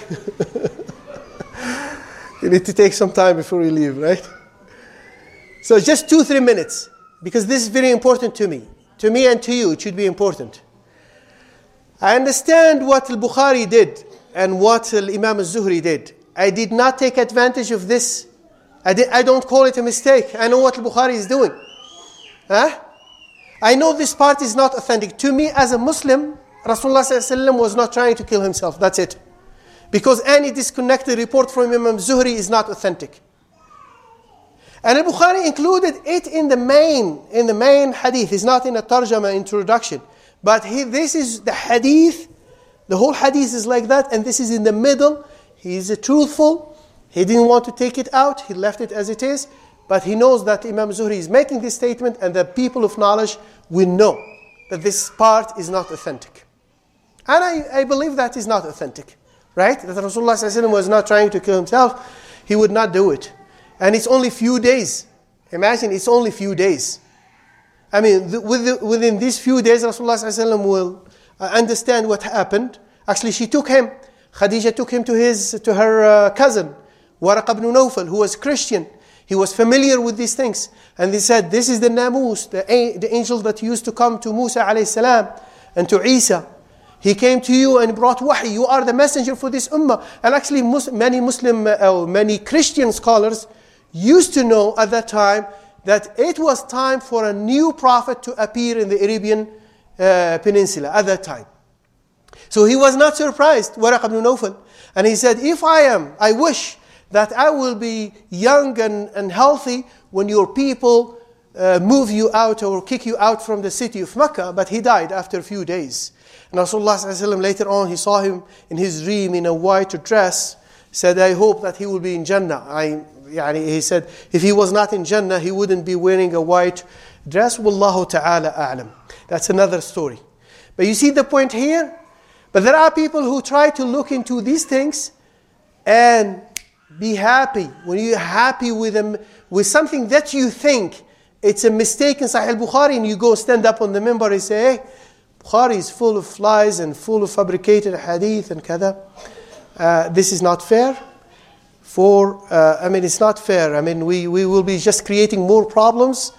S2: You need to take some time before you leave, right? So just 2-3 minutes. Because this is very important to me. To me and to you, it should be important. I understand what al-Bukhari did and what Imam al-Zuhri did. I did not take advantage of this. I don't call it a mistake. I know what al-Bukhari is doing. I know this part is not authentic. To me, as a Muslim, Rasulullah ﷺ was not trying to kill himself. That's it. Because any disconnected report from Imam al-Zuhri is not authentic. And al-Bukhari included it in the main hadith. It's not in a tarjama introduction. But this is the hadith. The whole hadith is like that. And this is in the middle. He is truthful. He didn't want to take it out. He left it as it is. But he knows that Imam Zuhri is making this statement. And the people of knowledge will know that this part is not authentic. And I believe that is not authentic. Right? That Rasulullah ﷺ was not trying to kill himself. He would not do it. And it's only few days. Imagine, it's only few days. I mean, within these few days, Rasulullah ﷺ will understand what happened. Actually, she took him. Khadija took him to her cousin, Waraq ibn Nawfal, who was Christian. He was familiar with these things. And they said, this is the Namus, the angel that used to come to Musa alayhi salam and to Isa. He came to you and brought wahi. You are the messenger for this ummah. And actually, many Christian scholars used to know at that time that it was time for a new prophet to appear in the Arabian Peninsula at that time. So he was not surprised, Waraq ibn Nawfal. And he said, I wish that I will be young and healthy when your people move you out or kick you out from the city of Mecca. But he died after a few days. And Rasulullah ﷺ, later on, he saw him in his dream in a white dress. Said, I hope that he will be in Jannah. He said, if he was not in Jannah, he wouldn't be wearing a white dress. Wallahu ta'ala a'lam. That's another story. But you see the point here? But there are people who try to look into these things and be happy. When you're happy with them, with something that you think it's a mistake in Sahih Bukhari, and you go stand up on the minbar and say, hey, Bukhari is full of lies and full of fabricated hadith and kada. This is not fair. It's not fair. We will be just creating more problems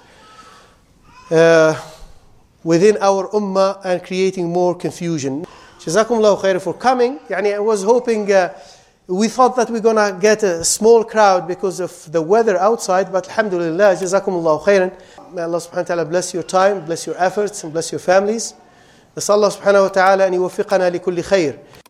S2: within our ummah and creating more confusion. Jazakumullahu khair for coming. I was hoping, we thought that we're going to get a small crowd because of the weather outside, but alhamdulillah, jazakumullahu khairan. May Allah subhanahu wa ta'ala bless your time, bless your efforts, and bless your families. نسأل الله سبحانه وتعالى أن يوفقنا لكل خير.